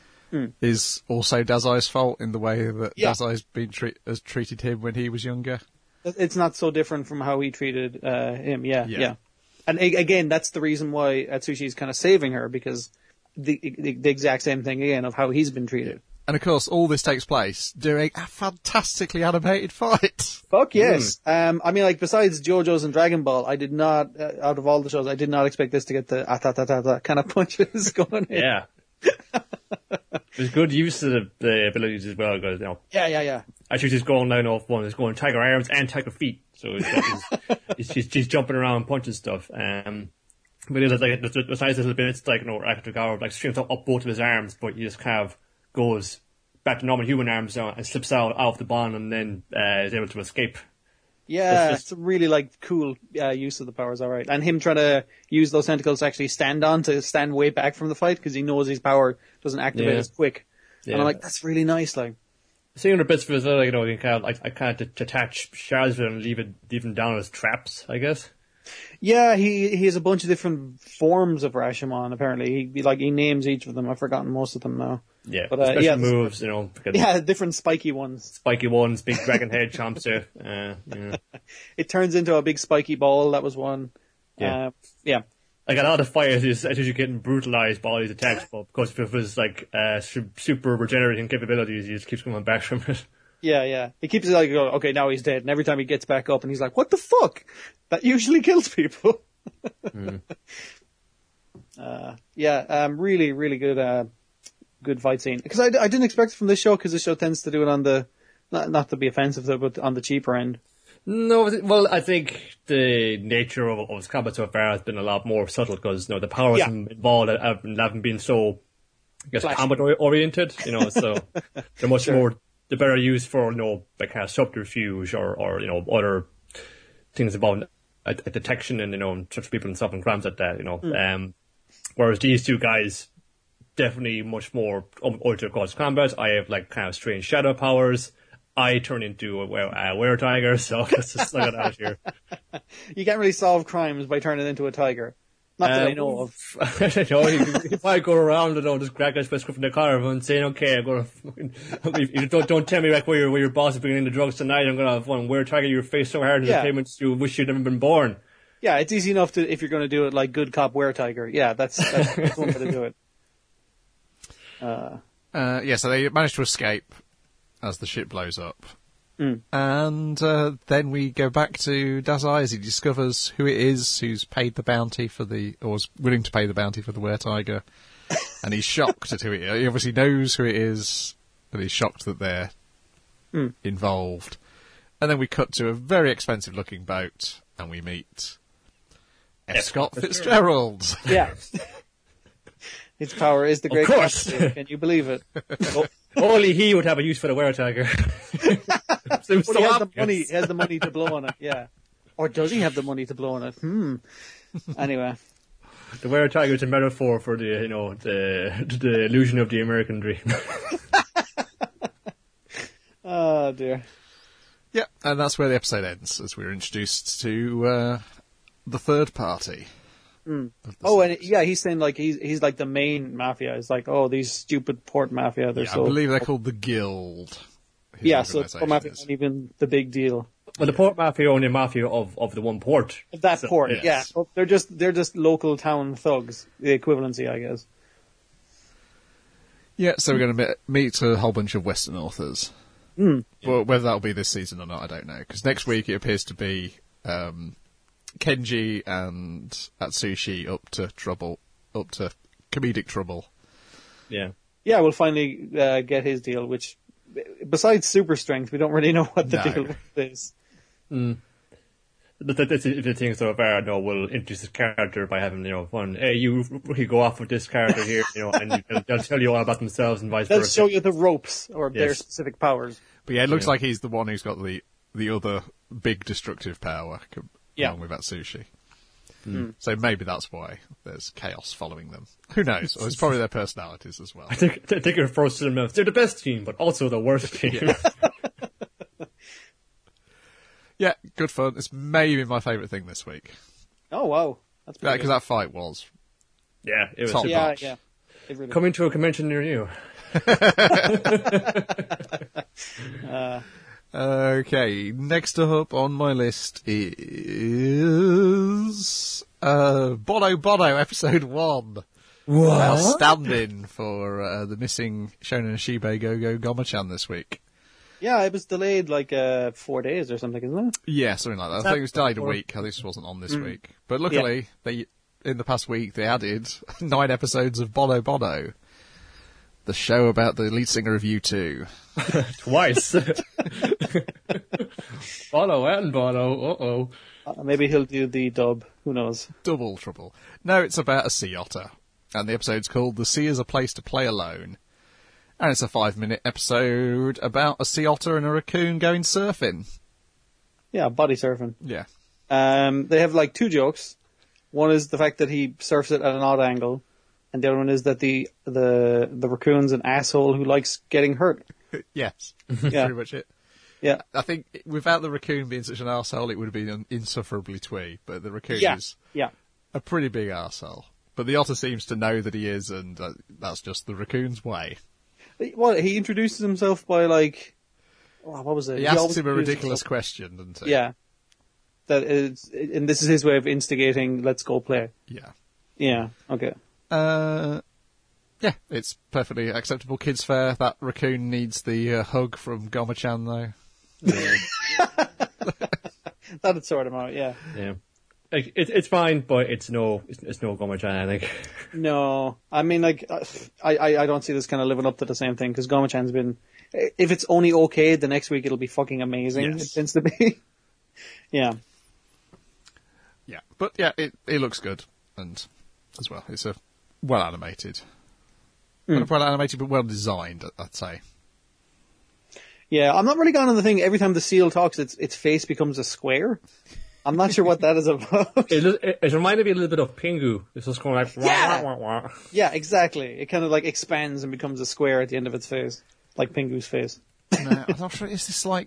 also Dazai's fault in the way that Dazai's has treated him when he was younger. it's not so different from how he treated him. Yeah. And again, that's the reason why Atsushi's kind of saving her, because the exact same thing again of how he's been treated. And of course, all this takes place during a fantastically animated fight. Fuck yes. I mean, like, besides JoJo's and Dragon Ball, I did not, out of all the shows, I did not expect this to get the ta-ta-ta-ta kind of punches going in. yeah, there's good use of the abilities as well. Because you know, Yeah. actually, she's going down off one. He's going tiger arms and tiger feet. So she's jumping around and punching stuff. But it's like besides little bit, it's like, you know, Akutagawa like streams up both of his arms, but he just kind of goes back to normal human arms now and slips out of the bond and then is able to escape. Yeah, It's it's a really, like, cool use of the powers, alright. And him trying to use those tentacles to actually stand way back from the fight, because he knows his power doesn't activate Yeah. as quick. Yeah. And I'm like, that's really nice, like. Seeing the bits for as well, you know, you kind of like I can't detach shards of it and leave them down as traps, I guess. Yeah, he has a bunch of different forms of Rashomon, apparently. He names each of them. I've forgotten most of them now. Yeah, But, special yeah, moves, you know, Yeah, different spiky ones. spiky ones, big dragon head chomps you. Yeah. It turns into a big spiky ball, that was one. Yeah. Yeah. Like a lot of fires is actually getting brutalized by all these attacks, but because if it was like super regenerating capabilities, he just keeps coming back from it. Yeah. He keeps like, going, okay, now he's dead. And every time he gets back up and he's like, what the fuck? That usually kills people. Really, really good, good fight scene. Because I didn't expect it from this show, because this show tends to do it on the, not to be offensive though, but on the cheaper end. No, well, I think the nature of its combat so far has been a lot more subtle, because, the powers involved haven't been so, I guess, combat oriented, so they're much more, they're better used for, like kind of subterfuge or other things about a detection and, touch people and stuff and crimes like that, whereas these two guys, definitely much more ultra close combat. I have like kind of strange shadow powers. I turn into a were-tiger, so let's just look at that here. You can't really solve crimes by turning into a tiger. Not that I know of. I don't know, if I go around and just grab guys by scruffing the collar and saying, okay, I'm gonna if you don't tell me like where your boss is bringing in the drugs tonight, I'm gonna have one were-tiger your face so hard in the payments you wish you'd never been born. Yeah, it's easy enough to, if you're gonna do it like good cop were-tiger. Yeah, that's one way to do it. So they managed to escape as the ship blows up. And then we go back to Dazai as he discovers who it is who's paid the bounty or was willing to pay the bounty for the were-tiger. And he's shocked at who it is. He obviously knows who it is, and he's shocked that they're involved. And then we cut to a very expensive-looking boat, and we meet F. Scott Fitzgerald. Yeah. His power is the great. Of course. Can you believe it? Only he would have a use for the were-tiger. He has the money to blow on it, yeah. Or does he have the money to blow on it? Anyway. The were-tiger is a metaphor for the illusion of the American dream. Oh, dear. Yeah, and that's where the episode ends, as we're introduced to the third party. Oh, and he's saying like he's like the main mafia. It's like, oh, these stupid port mafia. I believe they're called the Guild. Yeah, so port mafia isn't even the big deal. Well, the port mafia are only mafia of the one port. Of that port, yes. Yeah. Well, they're just local town thugs. The equivalency, I guess. Yeah, so we're going to meet a whole bunch of Western authors. Well, whether that'll be this season or not, I don't know. Because next week it appears to be Kenji and Atsushi up to comedic trouble. Yeah. Yeah, we'll finally get his deal, which, besides super strength, we don't really know what the deal is. The thing so far, we'll introduce his character by having, fun. Hey, you go off with this character here, and they'll tell you all about themselves and vice versa. They'll show you the ropes or their specific powers. But yeah, it looks like he's the one who's got the other big destructive power, along with Atsushi. So maybe that's why there's chaos following them. Who knows? Or it's probably their personalities as well. I think it refers to them as they're the best team, but also the worst team. Yeah, good fun. It's maybe my favourite thing this week. Oh, wow. That's pretty because that fight was... Yeah, it was top notch. Yeah. Really Coming to a convention near you. Okay, next up on my list is Bono Bono episode 1. What? Our stand-in for the missing Shonen Shibe Go-Go Goma-chan this week. Yeah, it was delayed like 4 days or something, isn't it? Yeah, something like that. I think it was delayed a week. This wasn't on this week. But luckily, in the past week, they added 9 episodes of Bono Bono, the show about the lead singer of U2. Twice. Bono and Bono, uh-oh. Maybe he'll do the dub, who knows. Double trouble. No, it's about a sea otter. And the episode's called The Sea is a Place to Play Alone. And it's a 5-minute episode about a sea otter and a raccoon going surfing. Yeah, body surfing. Yeah. They have like 2 jokes. One is the fact that he surfs it at an odd angle. And the other one is that the raccoon's an asshole who likes getting hurt. Yes. Pretty much it. Yeah. I think without the raccoon being such an arsehole, it would have been insufferably twee. But the raccoon is a pretty big arsehole. But the otter seems to know that he is, and that's just the raccoon's way. Well, he introduces himself by like, what was it? He asks him a ridiculous question, doesn't he? Yeah. And this is his way of instigating, let's go play. Yeah. Yeah, okay. Yeah, Yeah, it's perfectly acceptable kids fare. That raccoon needs the hug from Goma-chan, though. That'd sort him out, yeah. Yeah. Like, it's fine, but it's no Goma-chan, I think. No, I mean, like, I don't see this kind of living up to the same thing, because Goma-chan's been, if it's only okay, the next week it'll be fucking amazing. Yes. It tends to be. Yeah. Yeah, but yeah, it looks good, and as well, it's a well animated, but well designed, I'd say. Yeah, I'm not really gone on the thing. Every time the seal talks, its face becomes a square. I'm not sure what that is about. It reminded me a little bit of Pingu. It's just going like, Yeah. wah, wah, wah. Yeah, exactly. It kind of like expands and becomes a square at the end of its face, like Pingu's face. No, I'm not sure. Is this like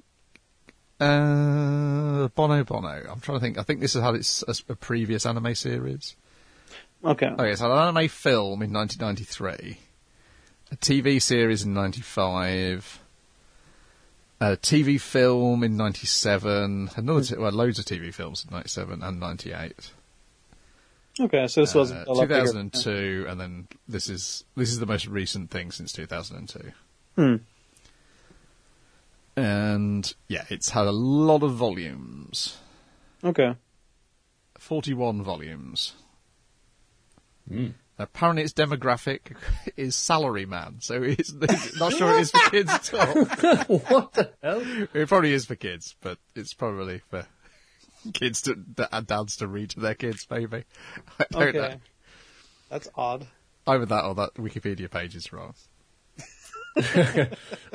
Bono? I'm trying to think. I think this has had a previous anime series. Okay. Okay, it's had an anime film in 1993, a TV series in 95. A TV film in 97, loads of TV films in 97 and 98. Okay, so this was a lot bigger. 2002, and then this is the most recent thing since 2002. And yeah, it's had a lot of volumes. Okay. 41 volumes. Apparently its demographic is salaryman, so it's not sure it is for kids at all. What the hell? It probably is for kids, but it's probably for kids dads to read to their kids, maybe. I don't know. That's odd. Either that or that Wikipedia page is wrong. The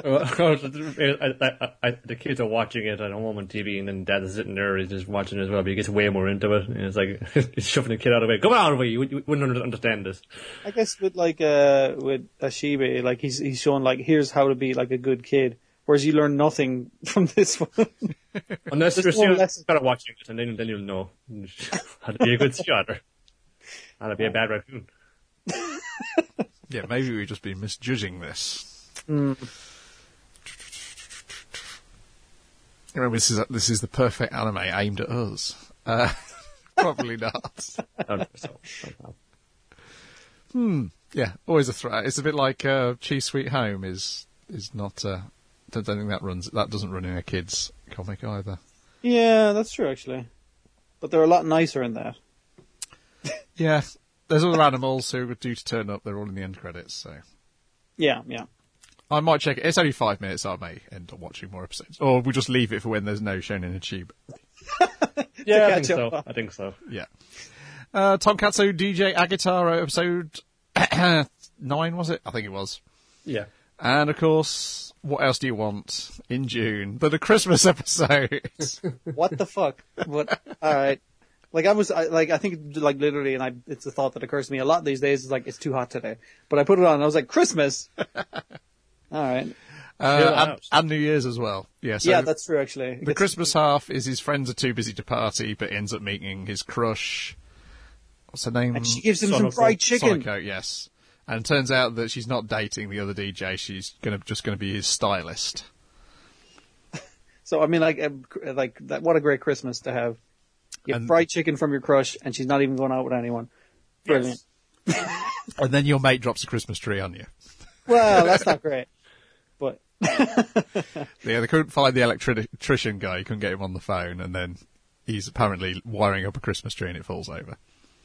kids are watching it at home on TV, and then Dad is sitting there, he's just watching it as well, but he gets way more into it, and it's like, he's shoving the kid out of the way. Come on, you wouldn't understand this. I guess with Ashibe, like he's showing like here's how to be like a good kid, whereas you learn nothing from this one. Unless There's you're no still lesson. better watching it, and then you'll know how to be a good shot or how to be a bad raccoon. Yeah, maybe we've just been misjudging this. Remember, this is the perfect anime aimed at us. Probably not. I don't think so. Yeah, always a threat. It's a bit like Cheese Sweet Home is not. Don't think that doesn't run in a kids comic either. Yeah, that's true actually, but they're a lot nicer in that. Yeah, there's other animals who are due to turn up. They're all in the end credits, so Yeah. I might check it. It's only 5 minutes. I may end up watching more episodes, or we'll just leave it for when there's no Shonen Achieve. Yeah, I catch think so. Yeah. Tonkatsu DJ Agitaro episode 9, was it? I think it was. Yeah. And of course, what else do you want in June? The Christmas episode. What the fuck? What? All right. Like I think literally, and it's a thought that occurs to me a lot these days. Is like it's too hot today, but I put it on and I was like Christmas. All right. And New Year's as well. Yeah, so Yeah, that's true actually. the Christmas half is his friends are too busy to party, but ends up meeting his crush. What's her name? And she gives him some Sonoko. fried chicken. Sonoko, yes. And it turns out that she's not dating the other DJ. She's just gonna be his stylist. So I mean, like that. What a great Christmas to have. You have And- fried chicken from your crush, and she's not even going out with anyone. Brilliant. And then your mate drops a Christmas tree on you. Well, that's not great. But Yeah, they couldn't find the electrician guy. You couldn't get him on the phone, and then he's apparently wiring up a Christmas tree and it falls over.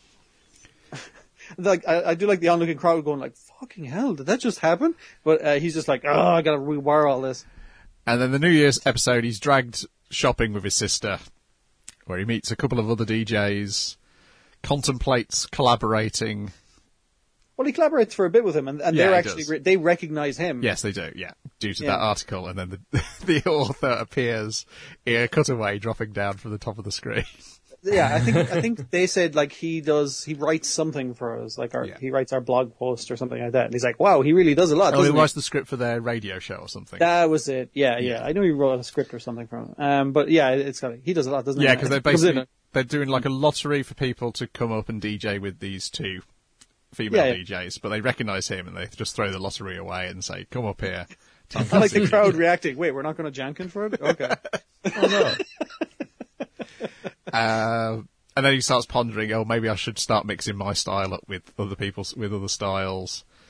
like I do like the onlooking crowd going like, "Fucking hell, did that just happen?" But he's just like, "Oh, I gotta rewire all this." And then the New Year's episode, he's dragged shopping with his sister, where he meets a couple of other DJs, contemplates collaborating. Well, he collaborates for a bit with him, and Yeah, they're he actually does. they recognize him. Yes, they do, yeah, due to Yeah. that article. And then the author appears in a cutaway dropping down from the top of the screen. Yeah, I think they said like he writes something for us, like he writes our blog post or something like that. And he's like, wow, he really does a lot. Oh, he doesn't he? writes the script for their radio show or something. That was it. Yeah. I know he wrote a script or something from him. But yeah, he does a lot, doesn't he? Yeah, because they're Comes in basically they're doing like a lottery for people to come up and DJ with these two female Yeah. DJs, but they recognise him and they just throw the lottery away and say, "Come up here." I like the crowd reacting. Wait, we're not going to jankin for it? Okay. Oh no. And then he starts pondering, oh, maybe I should start mixing my style up with other people's, with other styles.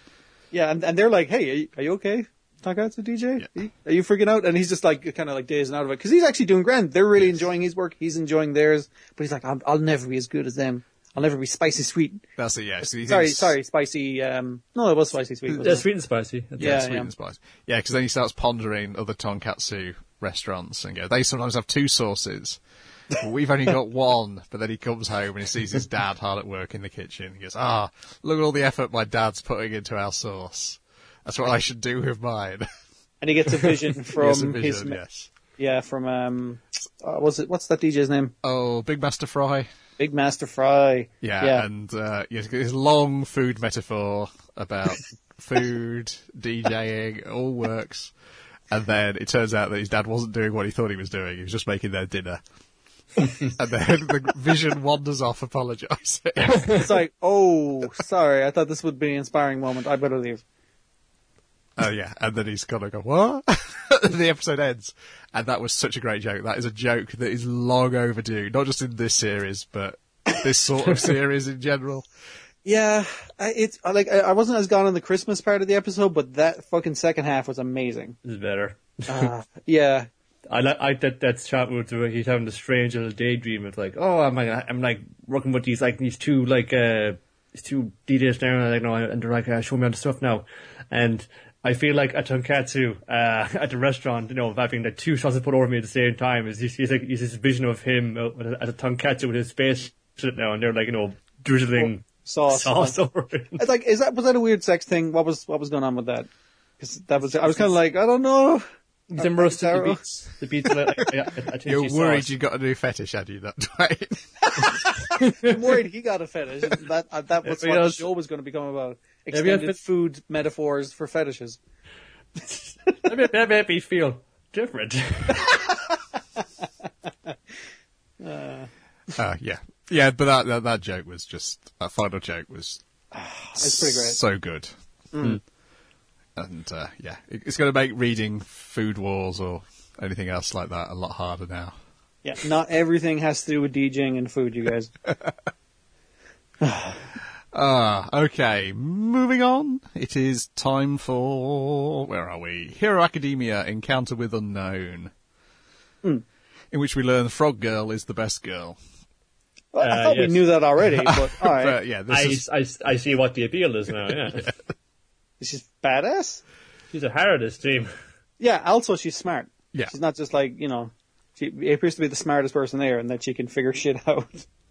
Yeah, and they're like, hey, are you okay? Tankatsu DJ? Yeah. Are you freaking out? And he's just like, kind of like dazing out of it. Cause he's actually doing grand. They're really enjoying his work. He's enjoying theirs. But he's like, I'll never be as good as them. I'll never be spicy sweet. That's it, yeah. So Sorry, spicy, no, it was spicy sweet. Yeah, sweet and spicy. Yeah, sweet and spicy. Yeah, because then he starts pondering other tonkatsu restaurants and they sometimes have 2 sauces. But we've only got 1. But then he comes home and he sees his dad hard at work in the kitchen. He goes, look at all the effort my dad's putting into our sauce. That's what I should do with mine. And he gets a vision from yes. yeah, from, what's that DJ's name? Oh, Big Master Fry. Big Master Fry. Yeah. And, his long food metaphor about food, DJing, it all works. And then it turns out that his dad wasn't doing what he thought he was doing. He was just making their dinner. And then the vision wanders off apologising. It's like, oh, sorry, I thought this would be an inspiring moment. I better leave. Oh, yeah. And then he's going to go, what? The episode ends. And that was such a great joke. That is a joke that is long overdue. Not just in this series, but this sort of series in general. Yeah, I wasn't as gone on the Christmas part of the episode, but that fucking second half was amazing. It's better. Yeah. I like that shot where he's having the strange little daydream of like, oh, I'm like working with these 2 these 2 DJs now, and they're like, show me on the stuff now. And I feel like at tonkatsu, at the restaurant, having the 2 sauces put over me at the same time is he's this vision of him at a tonkatsu with his space now, and they're like, drizzling sauce over it. It's like, was that a weird sex thing? What was going on with that? Because I was kind of like, I don't know. He's immersed in the beats. You're worried you got a new fetish, had you, that Dwayne? I'm worried he got a fetish. That was what the show was going to become about. Extended food metaphors for fetishes. That made me feel different. Yeah. Yeah, but that joke was just, that final joke was it's pretty great. So good. Mm. And, it's going to make reading Food Wars or anything else like that a lot harder now. Yeah, not everything has to do with DJing and food, you guys. Okay, moving on. It is time for, where are we? Hero Academia, Encounter with Unknown. In which we learn Frog Girl is the best girl. Well, I thought we knew that already, but alright. But, yeah, I see what the appeal is now, yeah. She's badass? She's a Harrodist team. Yeah, also she's smart. Yeah. She's not just like, she appears to be the smartest person there and that she can figure shit out.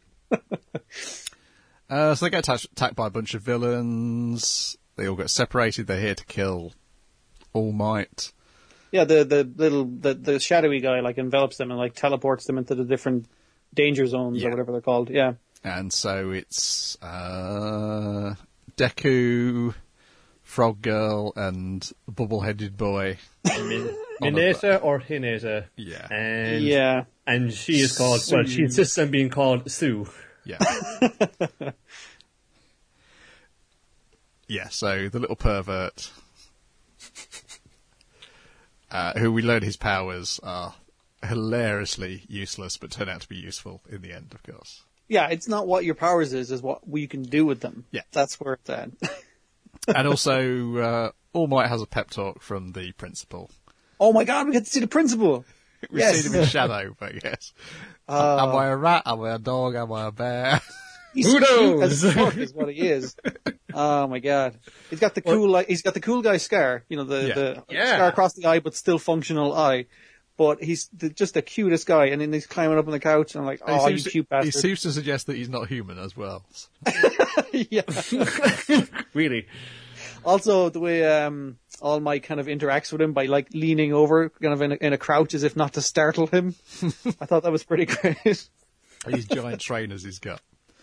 So they get attacked by a bunch of villains. They all get separated. They're here to kill All Might. Yeah, the shadowy guy envelops them and teleports them into the different danger zones or whatever they're called. Yeah. And so it's Deku, Frog Girl, and Bubble-Headed Boy. Mineta or Hineta. Yeah. And she is called, she insists on being called Sue. Yeah. Yeah, so the little pervert, who we learn his powers are hilariously useless, but turn out to be useful in the end, of course. Yeah, it's not what your powers is what you can do with them. Yeah. That's where it's at. And also, All Might has a pep talk from the principal. Oh my god, we get to see the principal! We've seen him in shadow, but yes. Am I a rat? Am I a dog? Am I a bear? He's Who knows? cute as fuck is what he is. Oh my god. He's got the cool guy scar, the scar across the eye but still functional eye. But he's just the cutest guy, and then he's climbing up on the couch, and I'm like, oh, you cute bastard. He seems to suggest that he's not human as well. Yeah. Really? Also, the way All Might kind of interacts with him by leaning over, kind of in a crouch as if not to startle him. I thought that was pretty great. These giant trainers he's got.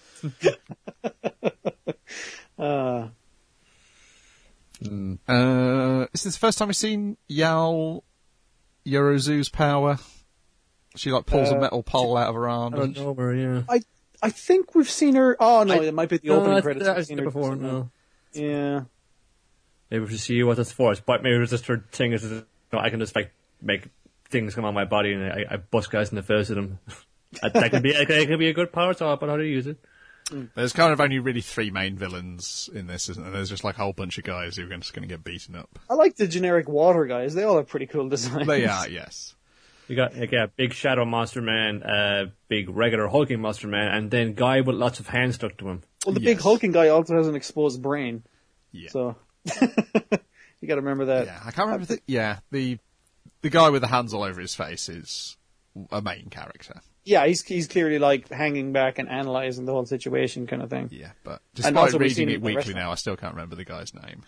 Is this the first time we've seen Yorozu's power? She pulls a metal pole out of her arm. I don't know her, yeah. I think we've seen her. Oh no, it might be the opening credits. I've seen her before. No. Yeah. Maybe we should see what that's for. But maybe it's just her thing is, I can just make things come on my body and I bust guys in the face with them. That could be a good power, so but how to use it. There's kind of only really 3 main villains in this, isn't there? There's just like a whole bunch of guys who are just going to get beaten up. I like the generic water guys. They all have pretty cool designs. They are, yes. You got big shadow monster man, big regular hulking monster man, and then guy with lots of hands stuck to him. Well, the big hulking guy also has an exposed brain. Yeah. So you got to remember that. Yeah, I can't remember. The guy with the hands all over his face is a main character. Yeah, he's clearly like hanging back and analysing the whole situation, kind of thing. Yeah, but And despite also we've reading seen it him in the weekly restaurant. now, I still can't remember the guy's name.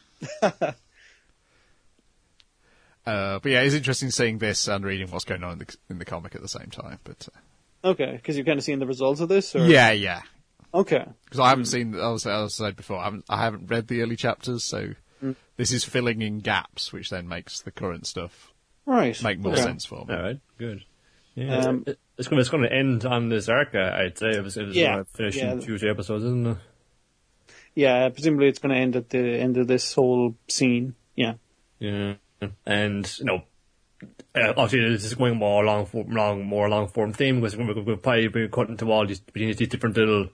But yeah, it's interesting seeing this and reading what's going on in the comic at the same time. But Okay, because you've kind of seen the results of this? Or? yeah. Okay. Because I haven't seen, as I said before, I haven't read the early chapters, so this is filling in gaps, which then makes the current stuff Right. make more Okay. sense for me. All right, good. Yeah, Um, it's going to end on this arc. I'd say it was Yeah, going to finish yeah. in 2 episodes, isn't it? Yeah, presumably it's going to end at the end of this whole scene. Yeah. Yeah, and obviously this is going more long form theme because we'll probably be cutting to all these different little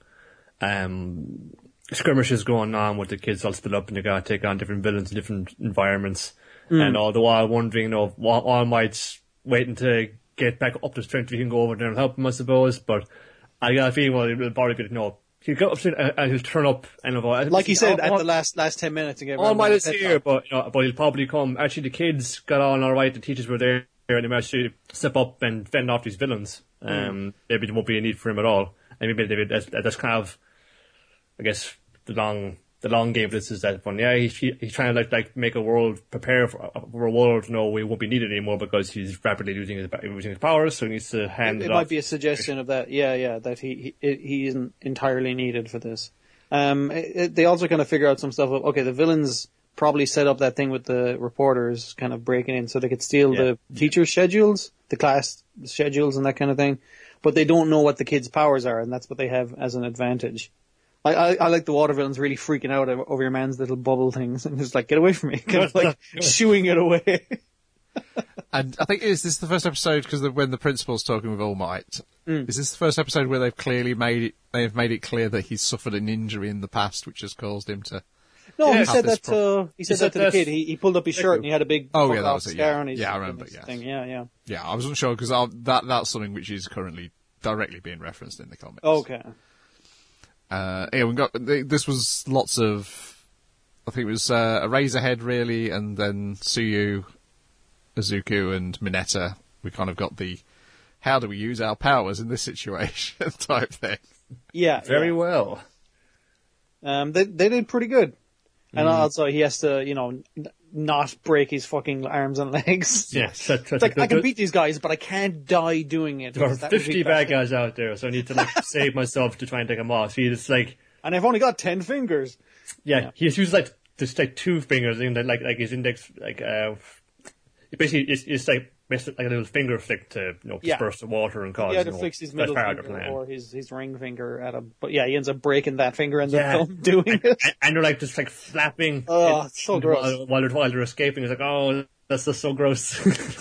skirmishes going on with the kids all split up and you got to take on different villains in different environments. And although I'm wondering, All Might's waiting to get back up to strength, we can go over there and help him, I suppose. But I got a feeling it'll probably be he'll go up and he'll turn up and Like he said at the last 10 minutes to get All Might is here, but he'll probably come. Actually, the kids got on all right. The teachers were there, and they managed to step up and fend off these villains. Maybe there won't be a need for him at all. And maybe that's kind of, I guess, the long game. This is that one. Yeah, he's trying to like make a world prepare for a world. We won't be needed anymore because he's rapidly losing his powers. So he needs to hand It it might off. be a suggestion of that. Yeah, that he isn't entirely needed for this. They also kind of figure out some stuff. Okay, the villains probably set up that thing with the reporters kind of breaking in so they could steal the teacher schedules, the class schedules and that kind of thing. But they don't know what the kids' powers are, and that's what they have as an advantage. I like the water villains really freaking out over your man's little bubble things and just like, get away from me. Kind of like shooing it away. And I think is this the first episode because when the principal's talking with All Might, is this the first episode where they've made it clear that he's suffered an injury in the past which has caused him to? No, Yeah, he said this that to the kid. He pulled up his shirt and he had a big Oh, fuck yeah, that off was it, scar yeah. on his Yeah, I on remember, his yes. thing. Yeah. Yeah, I wasn't sure because that's something which is currently directly being referenced in the comics. Okay. Yeah, we got this was lots of. I think it was Eraserhead really, and then Tsuyu, Izuku, and Mineta. We kind of got the how do we use our powers in this situation type thing. Yeah. Very well. They did pretty good. And also he has to, not break his fucking arms and legs. Yes, It's like, I can beat these guys, but I can't die doing it. There are That would be 50 bad bad. guys out there, so I need to save myself to try and take them off. See, it's like, And I've only got 10 fingers. he's used just 2 fingers, and like his index, basically it's like a little finger flick to disperse the water and cause. He either flicks his middle that's part of the finger plan. or his ring finger at him. But yeah, he ends up breaking that finger and Yeah. then doing it. And they're just flapping. Oh, it's so gross. While they're escaping, it's like, oh, that's just so gross.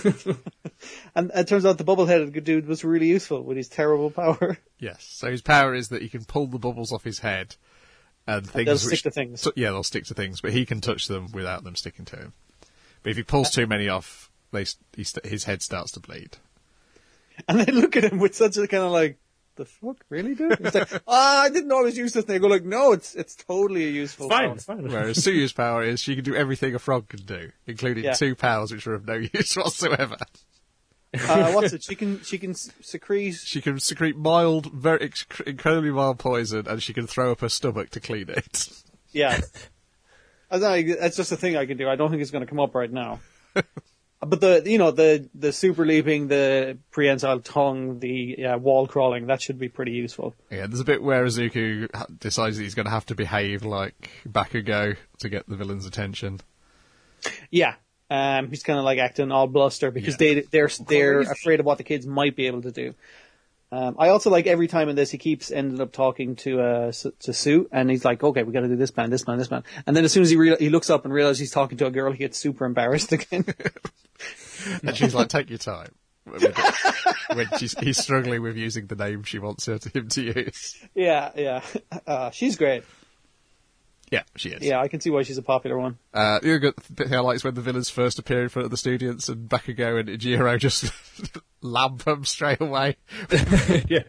And it turns out the bubble-headed dude was really useful with his terrible power. Yes, so his power is that he can pull the bubbles off his head, and things they'll stick to things. Yeah, they'll stick to things, but he can touch them without them sticking to him. But if he pulls too many off, his head starts to bleed. And they look at him with such a kind of like, the fuck, really, dude? It's like, I didn't know I was used to this. And they go like, no, it's totally a useful power. It's fine. Whereas Tsuyu's power is she can do everything a frog can do, including 2 powers which are of no use whatsoever. What's it? She can secrete. She can secrete mild, very incredibly mild poison, and she can throw up her stomach to clean it. Yeah. That's just a thing I can do. I don't think it's going to come up right now. But the super leaping, the prehensile tongue, the wall crawling, that should be pretty useful. Yeah, there's a bit where Izuku decides that he's going to have to behave like Bakugo to get the villain's attention. Yeah. He's kind of like acting all bluster because they're afraid of what the kids might be able to do. I also like every time in this he keeps ending up talking to Sue, and he's like, okay, we got to do this plan. And then as soon as he looks up and realizes he's talking to a girl, he gets super embarrassed again. And she's like, take your time. when he's struggling with using the name she wants him to use. Yeah. She's great. Yeah, she is. Yeah, I can see why she's a popular one. The bit I like is when the villains first appear in front of the students and Bakugo and Ijiro just lamp them straight away. Yeah.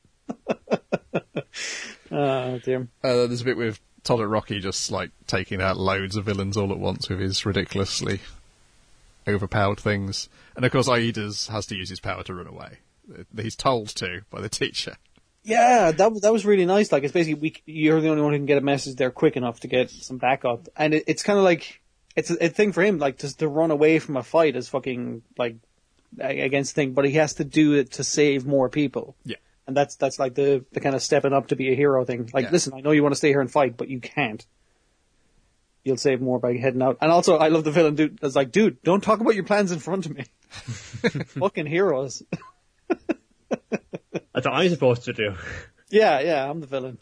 Oh, dear. There's a bit with Todd and Rocky just like taking out loads of villains all at once with his ridiculously overpowered things. And of course Aida's has to use his power to run away. He's told to by the teacher. Yeah, that was really nice. Like, it's basically you're the only one who can get a message there quick enough to get some backup, and it's kind of like it's a thing for him, like just to run away from a fight is fucking like against thing, but he has to do it to save more people. Yeah, and that's like the kind of stepping up to be a hero thing. Like, listen, I know you want to stay here and fight, but you can't. You'll save more by heading out. And also, I love the villain dude. That's like, dude, don't talk about your plans in front of me. Fucking heroes. That's what I'm supposed to do. Yeah, I'm the villain.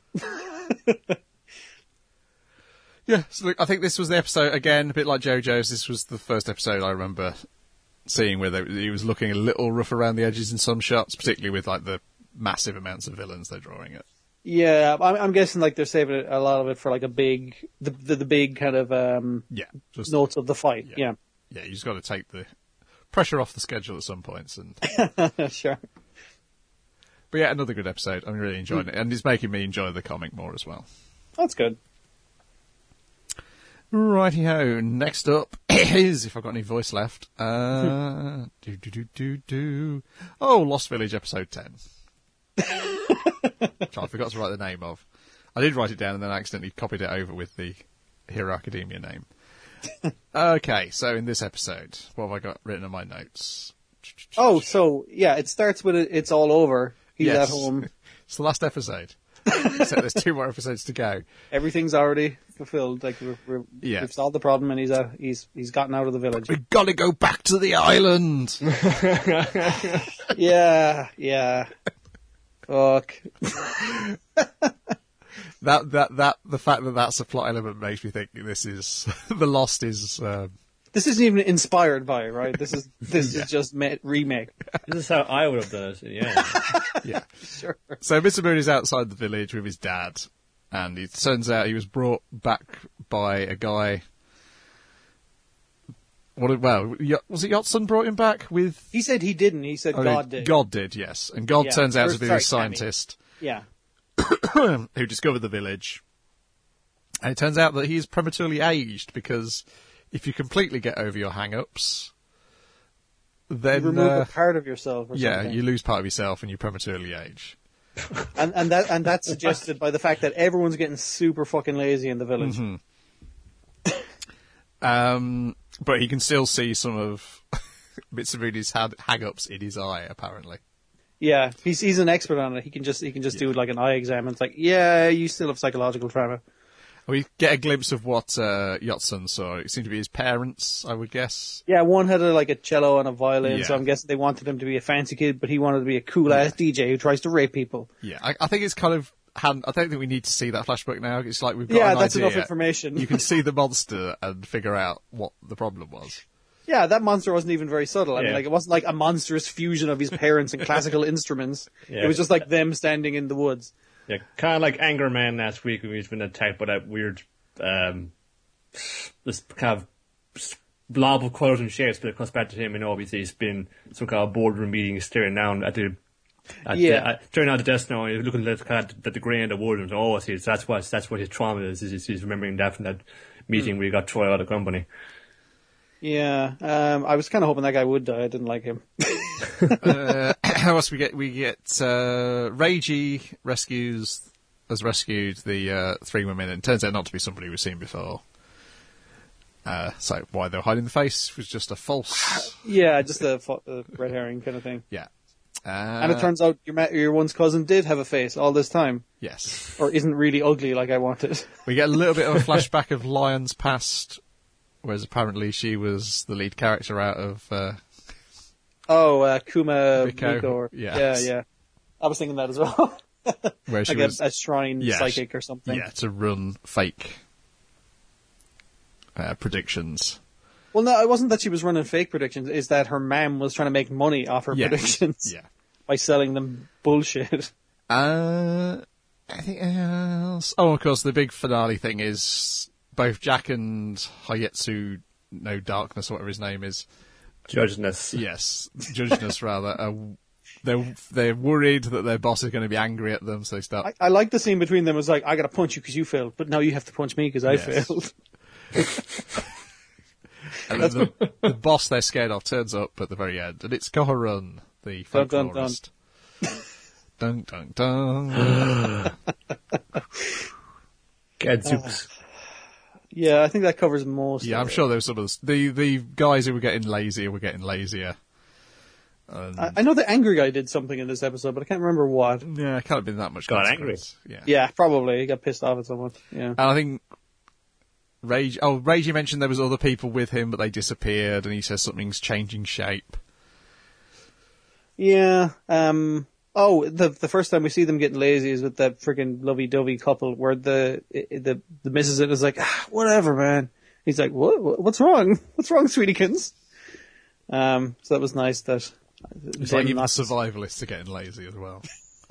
Yeah, so look, I think this was the episode, again, a bit like JoJo's, this was the first episode I remember seeing where he was looking a little rough around the edges in some shots, particularly with like the massive amounts of villains they're drawing at. Yeah, I'm guessing like they're saving a lot of it for like the big kind of just notes of the fight. Yeah, you just got to take the pressure off the schedule at some points, and sure. But yeah, another good episode. I'm really enjoying it, and it's making me enjoy the comic more as well. That's good. Righty-ho, next up is, if I've got any voice left, Oh, Lost Village episode 10. Which I forgot to write the name of. I did write it down and then I accidentally copied it over with the Hero Academia name. Okay, so in this episode, what have I got written in my notes? Oh, so, yeah, it starts with it's all over. He's at home. It's the last episode. Except there's 2 more episodes to go. Everything's already fulfilled. Like, we've solved the problem and he's gotten out of the village. We've got to go back to the island! Yeah. Fuck. The fact that that's a plot element makes me think this is, The Lost is, This isn't even inspired by it, right? This is just remake. This is how I would have done it, yeah. Yeah. Sure. So Mitsumune is outside the village with his dad, and it turns out he was brought back by a guy. Was it Yotsun brought him back with? He said he didn't. He said God did. God did, yes. And God turns out to be this scientist. Yeah. Who discovered the village. And it turns out that he's prematurely aged because if you completely get over your hang-ups, then you remove a part of yourself or something. You lose part of yourself and you prematurely age. and that's suggested by the fact that everyone's getting super fucking lazy in the village. Mm-hmm. But he can still see some of Mitsurugi's hang-ups in his eye, apparently. Yeah, he's an expert on it. He can just do like an eye exam and it's like, yeah, you still have psychological trauma. We get a glimpse of what Yotsun saw. It seemed to be his parents, I would guess. Yeah, one had a cello and a violin, so I'm guessing they wanted him to be a fancy kid, but he wanted to be a cool-ass DJ who tries to rape people. Yeah, I think it's kind of... I don't think we need to see that flashback now. It's like we've got an idea. Yeah, that's enough information. You can see the monster and figure out what the problem was. Yeah, that monster wasn't even very subtle. I mean, like, it wasn't like a monstrous fusion of his parents and classical instruments. Yeah. It was just like them standing in the woods. Yeah, kind of like Anger Man last week when he's been attacked by that weird, this kind of blob of colours and shapes, but it comes back to him, and obviously he's been some kind of boardroom meeting, staring down at the staring out the desk now, and he's looking at the grey and the wood, and see, that's what his trauma is. He's remembering that from that meeting where he got thrown out of the company. Yeah, I was kind of hoping that guy would die. I didn't like him. How else we get? We get Reiji has rescued the 3 women, and it turns out not to be somebody we've seen before. So why they were hiding the face was just a false... Yeah, just a red herring kind of thing. Yeah. And it turns out your one's cousin did have a face all this time. Yes. Or isn't really ugly like I wanted. We get a little bit of a flashback of Lion's past, whereas apparently she was the lead character out of... Kuma Miko. Yeah. I was thinking that as well. Where she like was a shrine psychic or something. Yeah, to run fake predictions. Well, no, it wasn't that she was running fake predictions. It's that her mum was trying to make money off her Yes. predictions Yeah. by selling them bullshit. Anything else? Oh, of course, the big finale thing is both Jack and Hayetsu No Darkness, whatever his name is. Judgeness. Yes, Judgeness rather. They're worried that their boss is going to be angry at them, so they start. I like the scene between them. It was like, I got to punch you because you failed, but now you have to punch me because I Yes. failed. And then the boss they're scared of turns up at the very end, and it's Koharun, the Dun, dun, dun. folklorist. Dun dun dun. Gadzooks. Yeah, I think that covers most. Yeah, of I'm it. sure there was some of the guys who were getting lazier were getting lazier. And, I know the angry guy did something in this episode, but I can't remember what. yeah, it can't have been that much. Got consequence. Yeah. Yeah, probably. He got pissed off at someone. Yeah. And I think Rage mentioned there was other people with him, but they disappeared, and he says something's changing shape. Yeah. The first time we see them getting lazy is with that freaking lovey-dovey couple where the missus is like, whatever, man. He's like, what's wrong? What's wrong, sweetiekins? So that was nice that. It's like even the survivalists are getting lazy as well.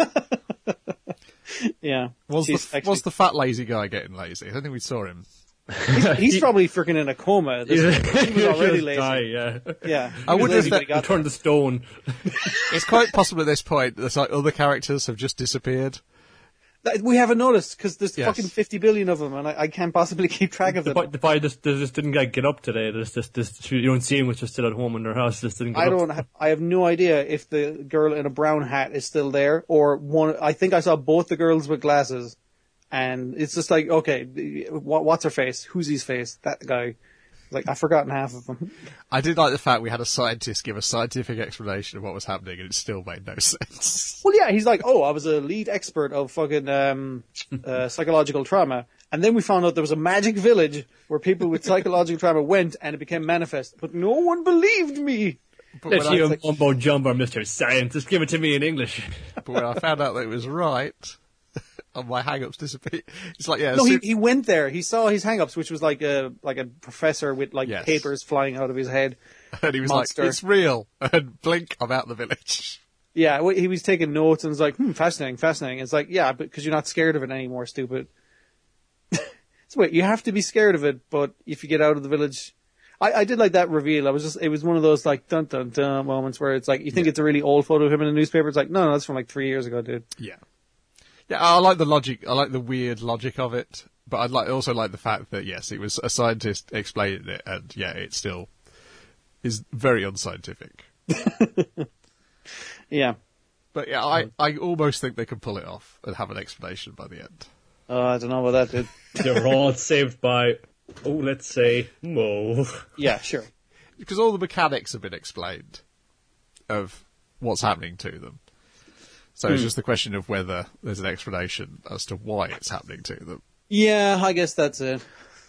Yeah. Was She's the fat lazy guy getting lazy? I don't think we saw him. He's probably freaking in a coma. He was already lazy. Die, yeah. Yeah. I wonder if that- He turned to stone. It's quite possible at this point that like other characters have just disappeared. We haven't noticed because there's Yes. fucking 50 billion of them, and I can't possibly keep track of them. The boy just didn't get up today. You don't see him, which is still at home in their house. Just didn't get up. I have no idea if the girl in a brown hat is still there or one. I think I saw both the girls with glasses, and it's just like, okay, what's her face? Who's his face? That guy. Like, I've forgotten half of them. I did like the fact we had a scientist give a scientific explanation of what was happening, and it still made no sense. Well, yeah, he's like, oh, I was a lead expert of fucking psychological trauma. And then we found out there was a magic village where people with psychological trauma went and it became manifest. But no one believed me. But when, Let's I, hear mumbo jumbo, Mr. Science. Just give it to me in English. but when I found out that it was right, and my hang-ups disappeared, it's like, yeah. No, he went there. He saw his hang-ups, which was like a professor with like Yes. papers flying out of his head. and he was monster. like, it's real. And blink, I'm out the village. Yeah, well, he was taking notes and was like, fascinating. It's like, yeah, because you're not scared of it anymore, stupid. So wait, you have to be scared of it, but if you get out of the village... I did like that reveal. It was one of those like dun dun dun moments where it's like, you think it's a really old photo of him in the newspaper. It's like, no, that's from like 3 years ago, dude. Yeah. Yeah, I like the logic. I like the weird logic of it. But also like the fact that, yes, it was a scientist explaining it, and yeah, it still is very unscientific. Yeah. But yeah, I almost think they can pull it off and have an explanation by the end. I don't know about that, dude. They're all saved by, let's say, Mo. Yeah, sure. Because all the mechanics have been explained of what's happening to them. So it's just the question of whether there's an explanation as to why it's happening to them. Yeah, I guess that's it.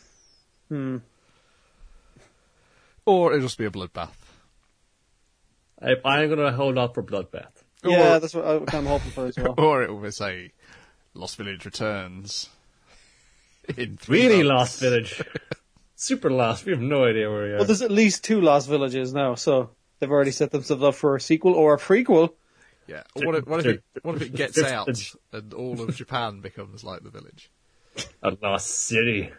Or it'll just be a bloodbath. I'm going to hold out for Bloodbath. Yeah, that's what I'm kind of hoping for as well. Or it will say, Lost Village returns in 3 Really months. Lost Village. Super Lost. We have no idea where we are. Well, there's at least 2 lost villages now, so they've already set themselves up for a sequel or a prequel. Yeah. What if it gets out and all of Japan becomes like the village? A Lost City.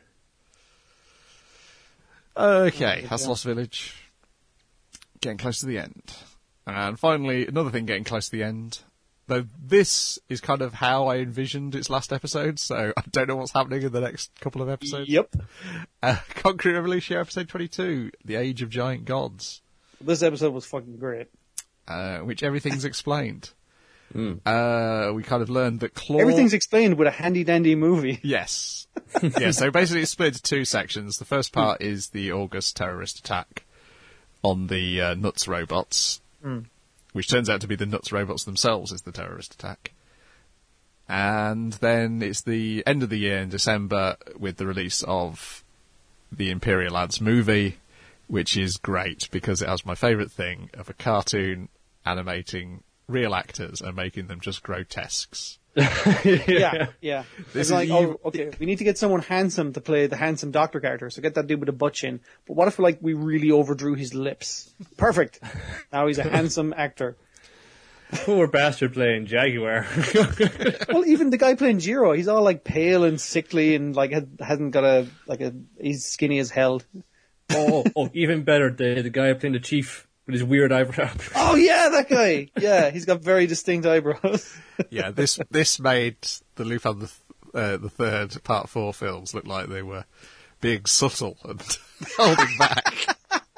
Okay, that's Lost Village. Getting close to the end. And finally, another thing getting close to the end. Though this is kind of how I envisioned its last episode, so I don't know what's happening in the next couple of episodes. Yep. Concrete Revolution episode 22, The Age of Giant Gods, This episode was fucking great. which everything's explained. We kind of learned that Claw... Everything's explained with a handy-dandy movie. Yes. Yeah, so basically it's split into 2 sections. The first part is the August terrorist attack on the Nuts robots, which turns out to be the Nuts robots themselves is the terrorist attack. And then it's the end of the year in December with the release of the Imperial Lads movie, which is great because it has my favourite thing of a cartoon animating real actors and making them just grotesques. Yeah. This It's is like, even- okay, we need to get someone handsome to play the handsome doctor character, so get that dude with a butt chin. But what if, like, we really overdrew his lips? Perfect. Now he's a handsome actor. Poor bastard playing Jaguar. Well, even the guy playing Jiro, he's all, like, pale and sickly and, like, hasn't got he's skinny as hell. oh, even better, the guy playing the chief with his weird eyebrow. Oh, yeah, that guy. Yeah, he's got very distinct eyebrows. Yeah, this made the Lupin the Third Part 4 films look like they were being subtle and holding back.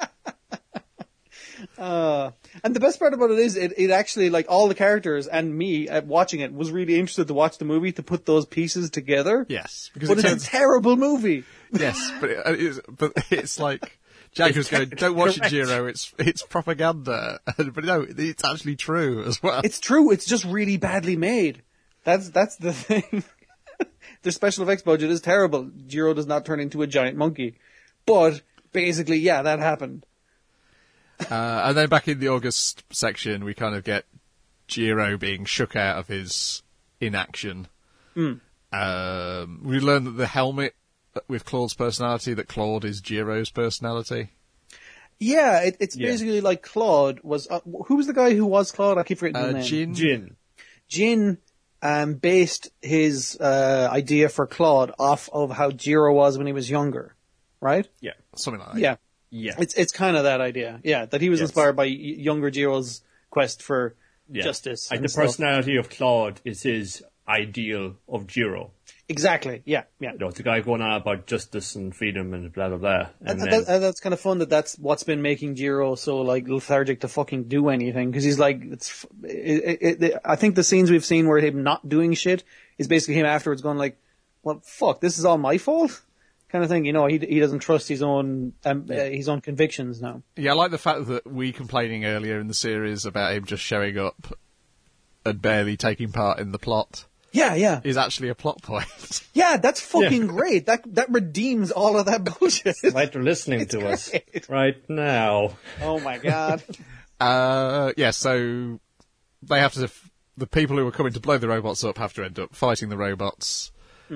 And the best part about it is it actually, like, all the characters and me watching it was really interested to watch the movie to put those pieces together. Yes, because But it's a terrible movie. yes, but it's like Jaguar's going, don't watch it, Jiro. It's propaganda, but no, it's actually true as well. It's true. It's just really badly made. That's the thing. Their special effects budget is terrible. Jiro does not turn into a giant monkey. But basically, yeah, that happened. And then back in the August section, we kind of get Jiro being shook out of his inaction. We learn that the helmet with Claude's personality, that Claude is Jiro's personality. Yeah, it's Yeah. basically like Claude was... who was the guy who was Claude? I keep forgetting the name. Jin. Jin. Jin based his idea for Claude off of how Jiro was when he was younger, right? Yeah. Something like that. Yeah. Yeah. It's kind of that idea. Yeah, that he was Yes. inspired by younger Jiro's quest for Yeah. justice. Like and the stuff. personality of Claude is his ideal of Jiro. Exactly. Yeah. You know, it's a guy going on about justice and freedom and blah, blah, blah. And And that's kind of fun that's what's been making Jiro so, like, lethargic to fucking do anything. Because he's like, I think the scenes we've seen where him not doing shit is basically him afterwards going like, well, fuck, this is all my fault? Kind of thing. You know, he doesn't trust his own convictions now. Yeah, I like the fact that we complaining earlier in the series about him just showing up and barely taking part in the plot Yeah. is actually a plot point. Yeah, that's fucking great. That redeems all of that bullshit. like they're listening to us great. right now. Oh my god. Yeah, so they have to. The people who are coming to blow the robots up have to end up fighting the robots.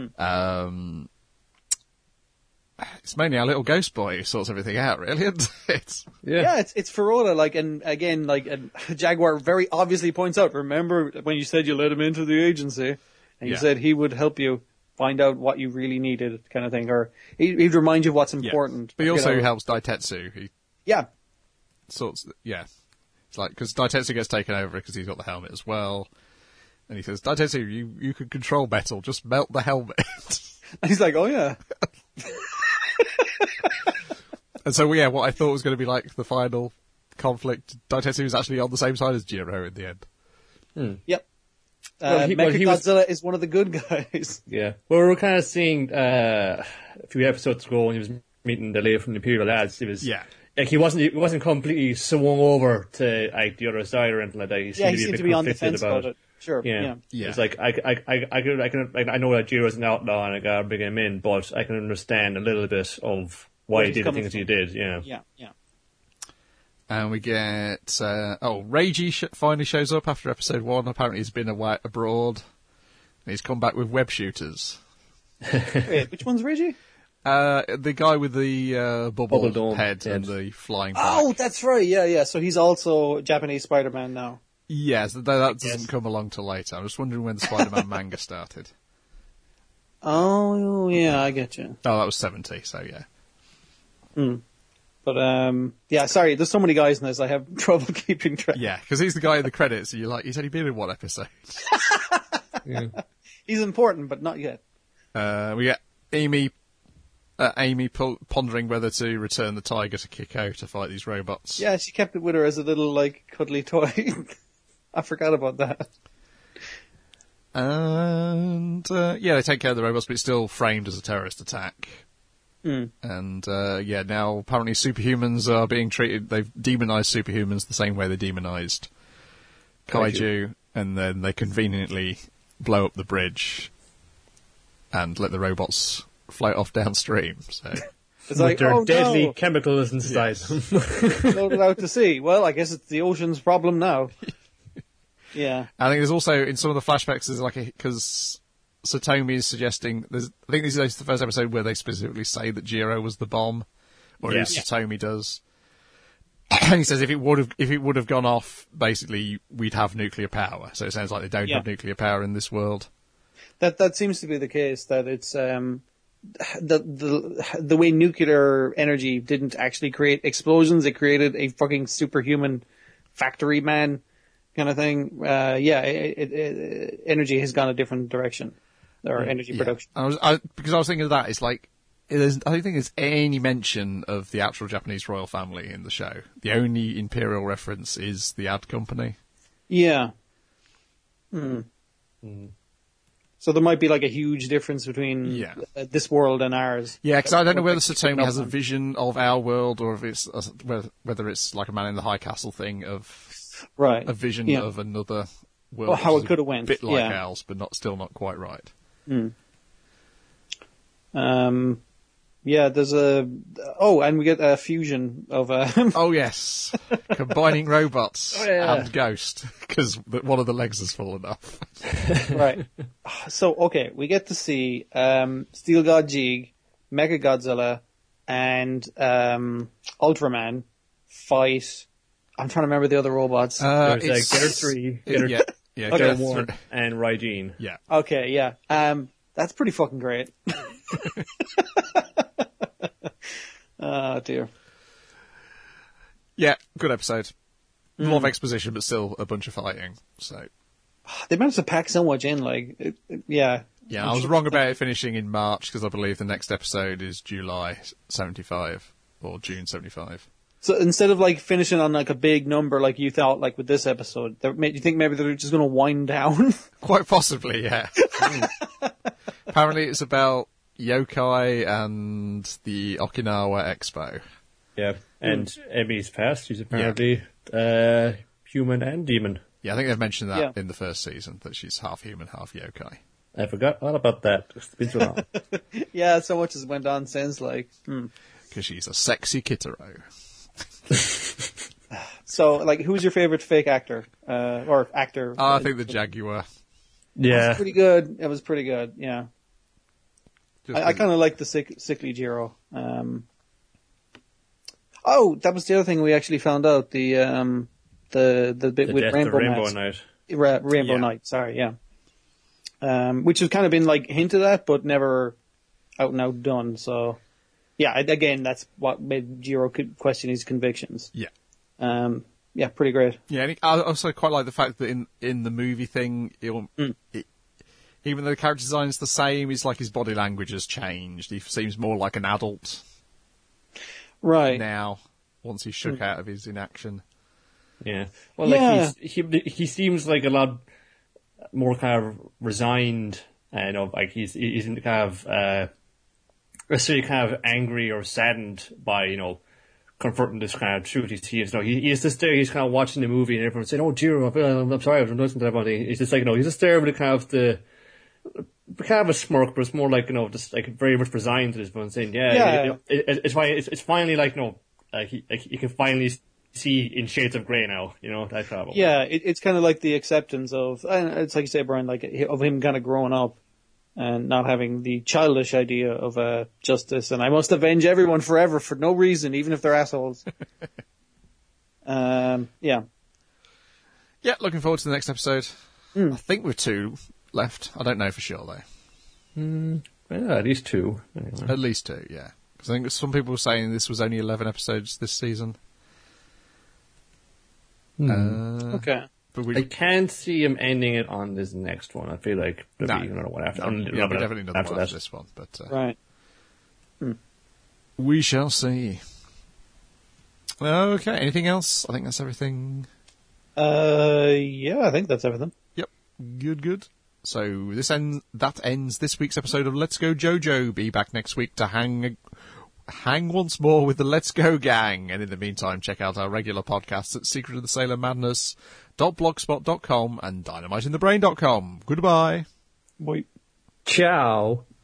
It's mainly our little ghost boy who sorts everything out, really. Isn't it? Yeah, it's Ferota, like, and again, like, and Jaguar very obviously points out, remember when you said you let him into the agency, and you Yeah. said he would help you find out what you really needed, kind of thing, or he'd remind you of what's important. But he You also know. helps Daitetsu. He Yeah, sorts. Yeah, it's like because Daitetsu gets taken over because he's got the helmet as well, and he says, "Daitetsu, you can control metal. Just melt the helmet." and he's like, oh yeah. And so, yeah, what I thought was going to be like the final conflict, Daitetsu is actually on the same side as Jiro in the end. Yep. Well, he was- Mechagodzilla is one of the good guys. Yeah. Well, we were kind of seeing a few episodes ago when he was meeting the lady from the Imperial Lads. It was Yeah. like he wasn't completely swung over to like the other side or anything like that. He Yeah, he seemed seemed to to be be a on bit the conflicted fence about it. Sure. Yeah. Yeah. It's like I know that Jiro's an outlaw and I gotta bring him in, but I can understand a little bit of why Where he he's did the coming things from. he did. Yeah. Yeah. And we get Reiji finally shows up after episode 1. Apparently, he's been away abroad. And he's come back with web shooters. Wait, which one's Reggie? The guy with the Bubble dome head and head. the flying. Oh, back. that's right. Yeah. So he's also Japanese Spider-Man now. Yes, though that doesn't Yes. come along till later. I'm just wondering when the Spider-Man manga started. Oh, yeah, I get you. Oh, that was 70. So yeah. But, yeah, sorry, there's so many guys in this, I have trouble keeping track. Yeah, because he's the guy in the credits, and you're like, he's only been in one episode. He's important, but not yet. We get Amy pondering whether to return the tiger to Kiko to fight these robots. Yeah, she kept it with her as a little, like, cuddly toy. I forgot about that. And, yeah, they take care of the robots, but it's still framed as a terrorist attack. And, yeah, now apparently superhumans are being treated, they've demonized superhumans the same way they demonized Kaiju, and then they conveniently blow up the bridge and let the robots float off downstream, so... It's With like, their oh deadly no, chemicals inside them. floated out to sea. Well, I guess it's the ocean's problem now. Yeah. I think there's also, in some of the flashbacks, there's like because Satomi is suggesting, I think this is the first episode where they specifically say that Jiro was the bomb, or at least Satomi does. And he says if it would have gone off, basically we'd have nuclear power. So it sounds like they don't have nuclear power in this world. That seems to be the case. That it's the way nuclear energy didn't actually create explosions. It created a fucking superhuman factory man kind of thing. Energy has gone a different direction, or energy production. Because I was thinking of that. It's like I don't think there's any mention of the actual Japanese royal family in the show. The only imperial reference is the ad company. Yeah. So there might be like a huge difference between this world and ours. Yeah, because I don't know whether Satomi has a vision of our world, or if it's whether it's like a Man in the High Castle thing of a vision of another world. Or how it could have went. A bit like ours, but still not quite right. There's and we get a fusion of oh yes, combining robots and Ghost, because one of the legs has fallen off. Right. So, okay, we get to see Steel God Jeeg, Mecha Godzilla, and Ultraman fight. I'm trying to remember the other robots. There's Getter 3, Getter 1, and Raijin. Yeah. Okay, yeah. That's pretty fucking great. Oh, dear. Yeah, good episode. A lot of exposition, but still a bunch of fighting. So they managed to pack so much in, like, Yeah, I was wrong about it finishing in March, because I believe the next episode is July 75, or June 75. So instead of, like, finishing on, like, a big number like you thought, like, with this episode, you think maybe they're just going to wind down? Quite possibly, yeah. Apparently it's about yokai and the Okinawa Expo. Yeah, and Emi's past, she's apparently human and demon. Yeah, I think they've mentioned that in the first season, that she's half human, half yokai. I forgot all about that. It's been so long. Yeah, so much has went on since, like... Because she's a sexy Kitaro. So, like, who's your favourite fake actor? Or actor? I think the Jaguar. Yeah. It was pretty good. It was pretty good, yeah. I kind of like the sickly Jiro. That was the other thing we actually found out. The bit with Rainbow Knight. Rainbow Knight, sorry, yeah. Which has kind of been like hinted at, but never out and out done. So, yeah, again, that's what made Jiro question his convictions. Yeah. Yeah, pretty great. Yeah, and I also quite like the fact that in the movie thing, even though the character design is the same, it's like his body language has changed. He seems more like an adult now, once he's shook out of his inaction. Yeah. Well, like he seems like a lot more kind of resigned, and like he's kind of necessarily kind of angry or saddened by confronting this kind of truth he sees. He's just there. He's kind of watching the movie, and everyone's saying, "Oh, Jiro, I'm sorry, I've listened to that." He's just like, he's just there with kind of a smirk, but it's more like just like very much resigned to this one, saying, it's finally like you can finally see in shades of grey now, that kind of. Yeah, it's kind of like the acceptance of, and it's like you say, Brian, like of him kind of growing up and not having the childish idea of justice, and I must avenge everyone forever for no reason, even if they're assholes. Yeah. Yeah, looking forward to the next episode. I think we're 2 left. I don't know for sure, though. At least 2. Anyway. At least 2, yeah. Because I think some people were saying this was only 11 episodes this season. Okay. But I can't see him ending it on this next one. I feel like there'll be another one after. Yeah, but definitely another one after this one. But, right. We shall see. Okay, anything else? I think that's everything. Yeah, I think that's everything. Yep. Good. So that ends this week's episode of Let's Go JoJo. Be back next week to hang once more with the Let's Go gang. And in the meantime, check out our regular podcasts at secretofthesailormadness.blogspot.com and dynamiteinthebrain.com. Goodbye. Bye. Ciao.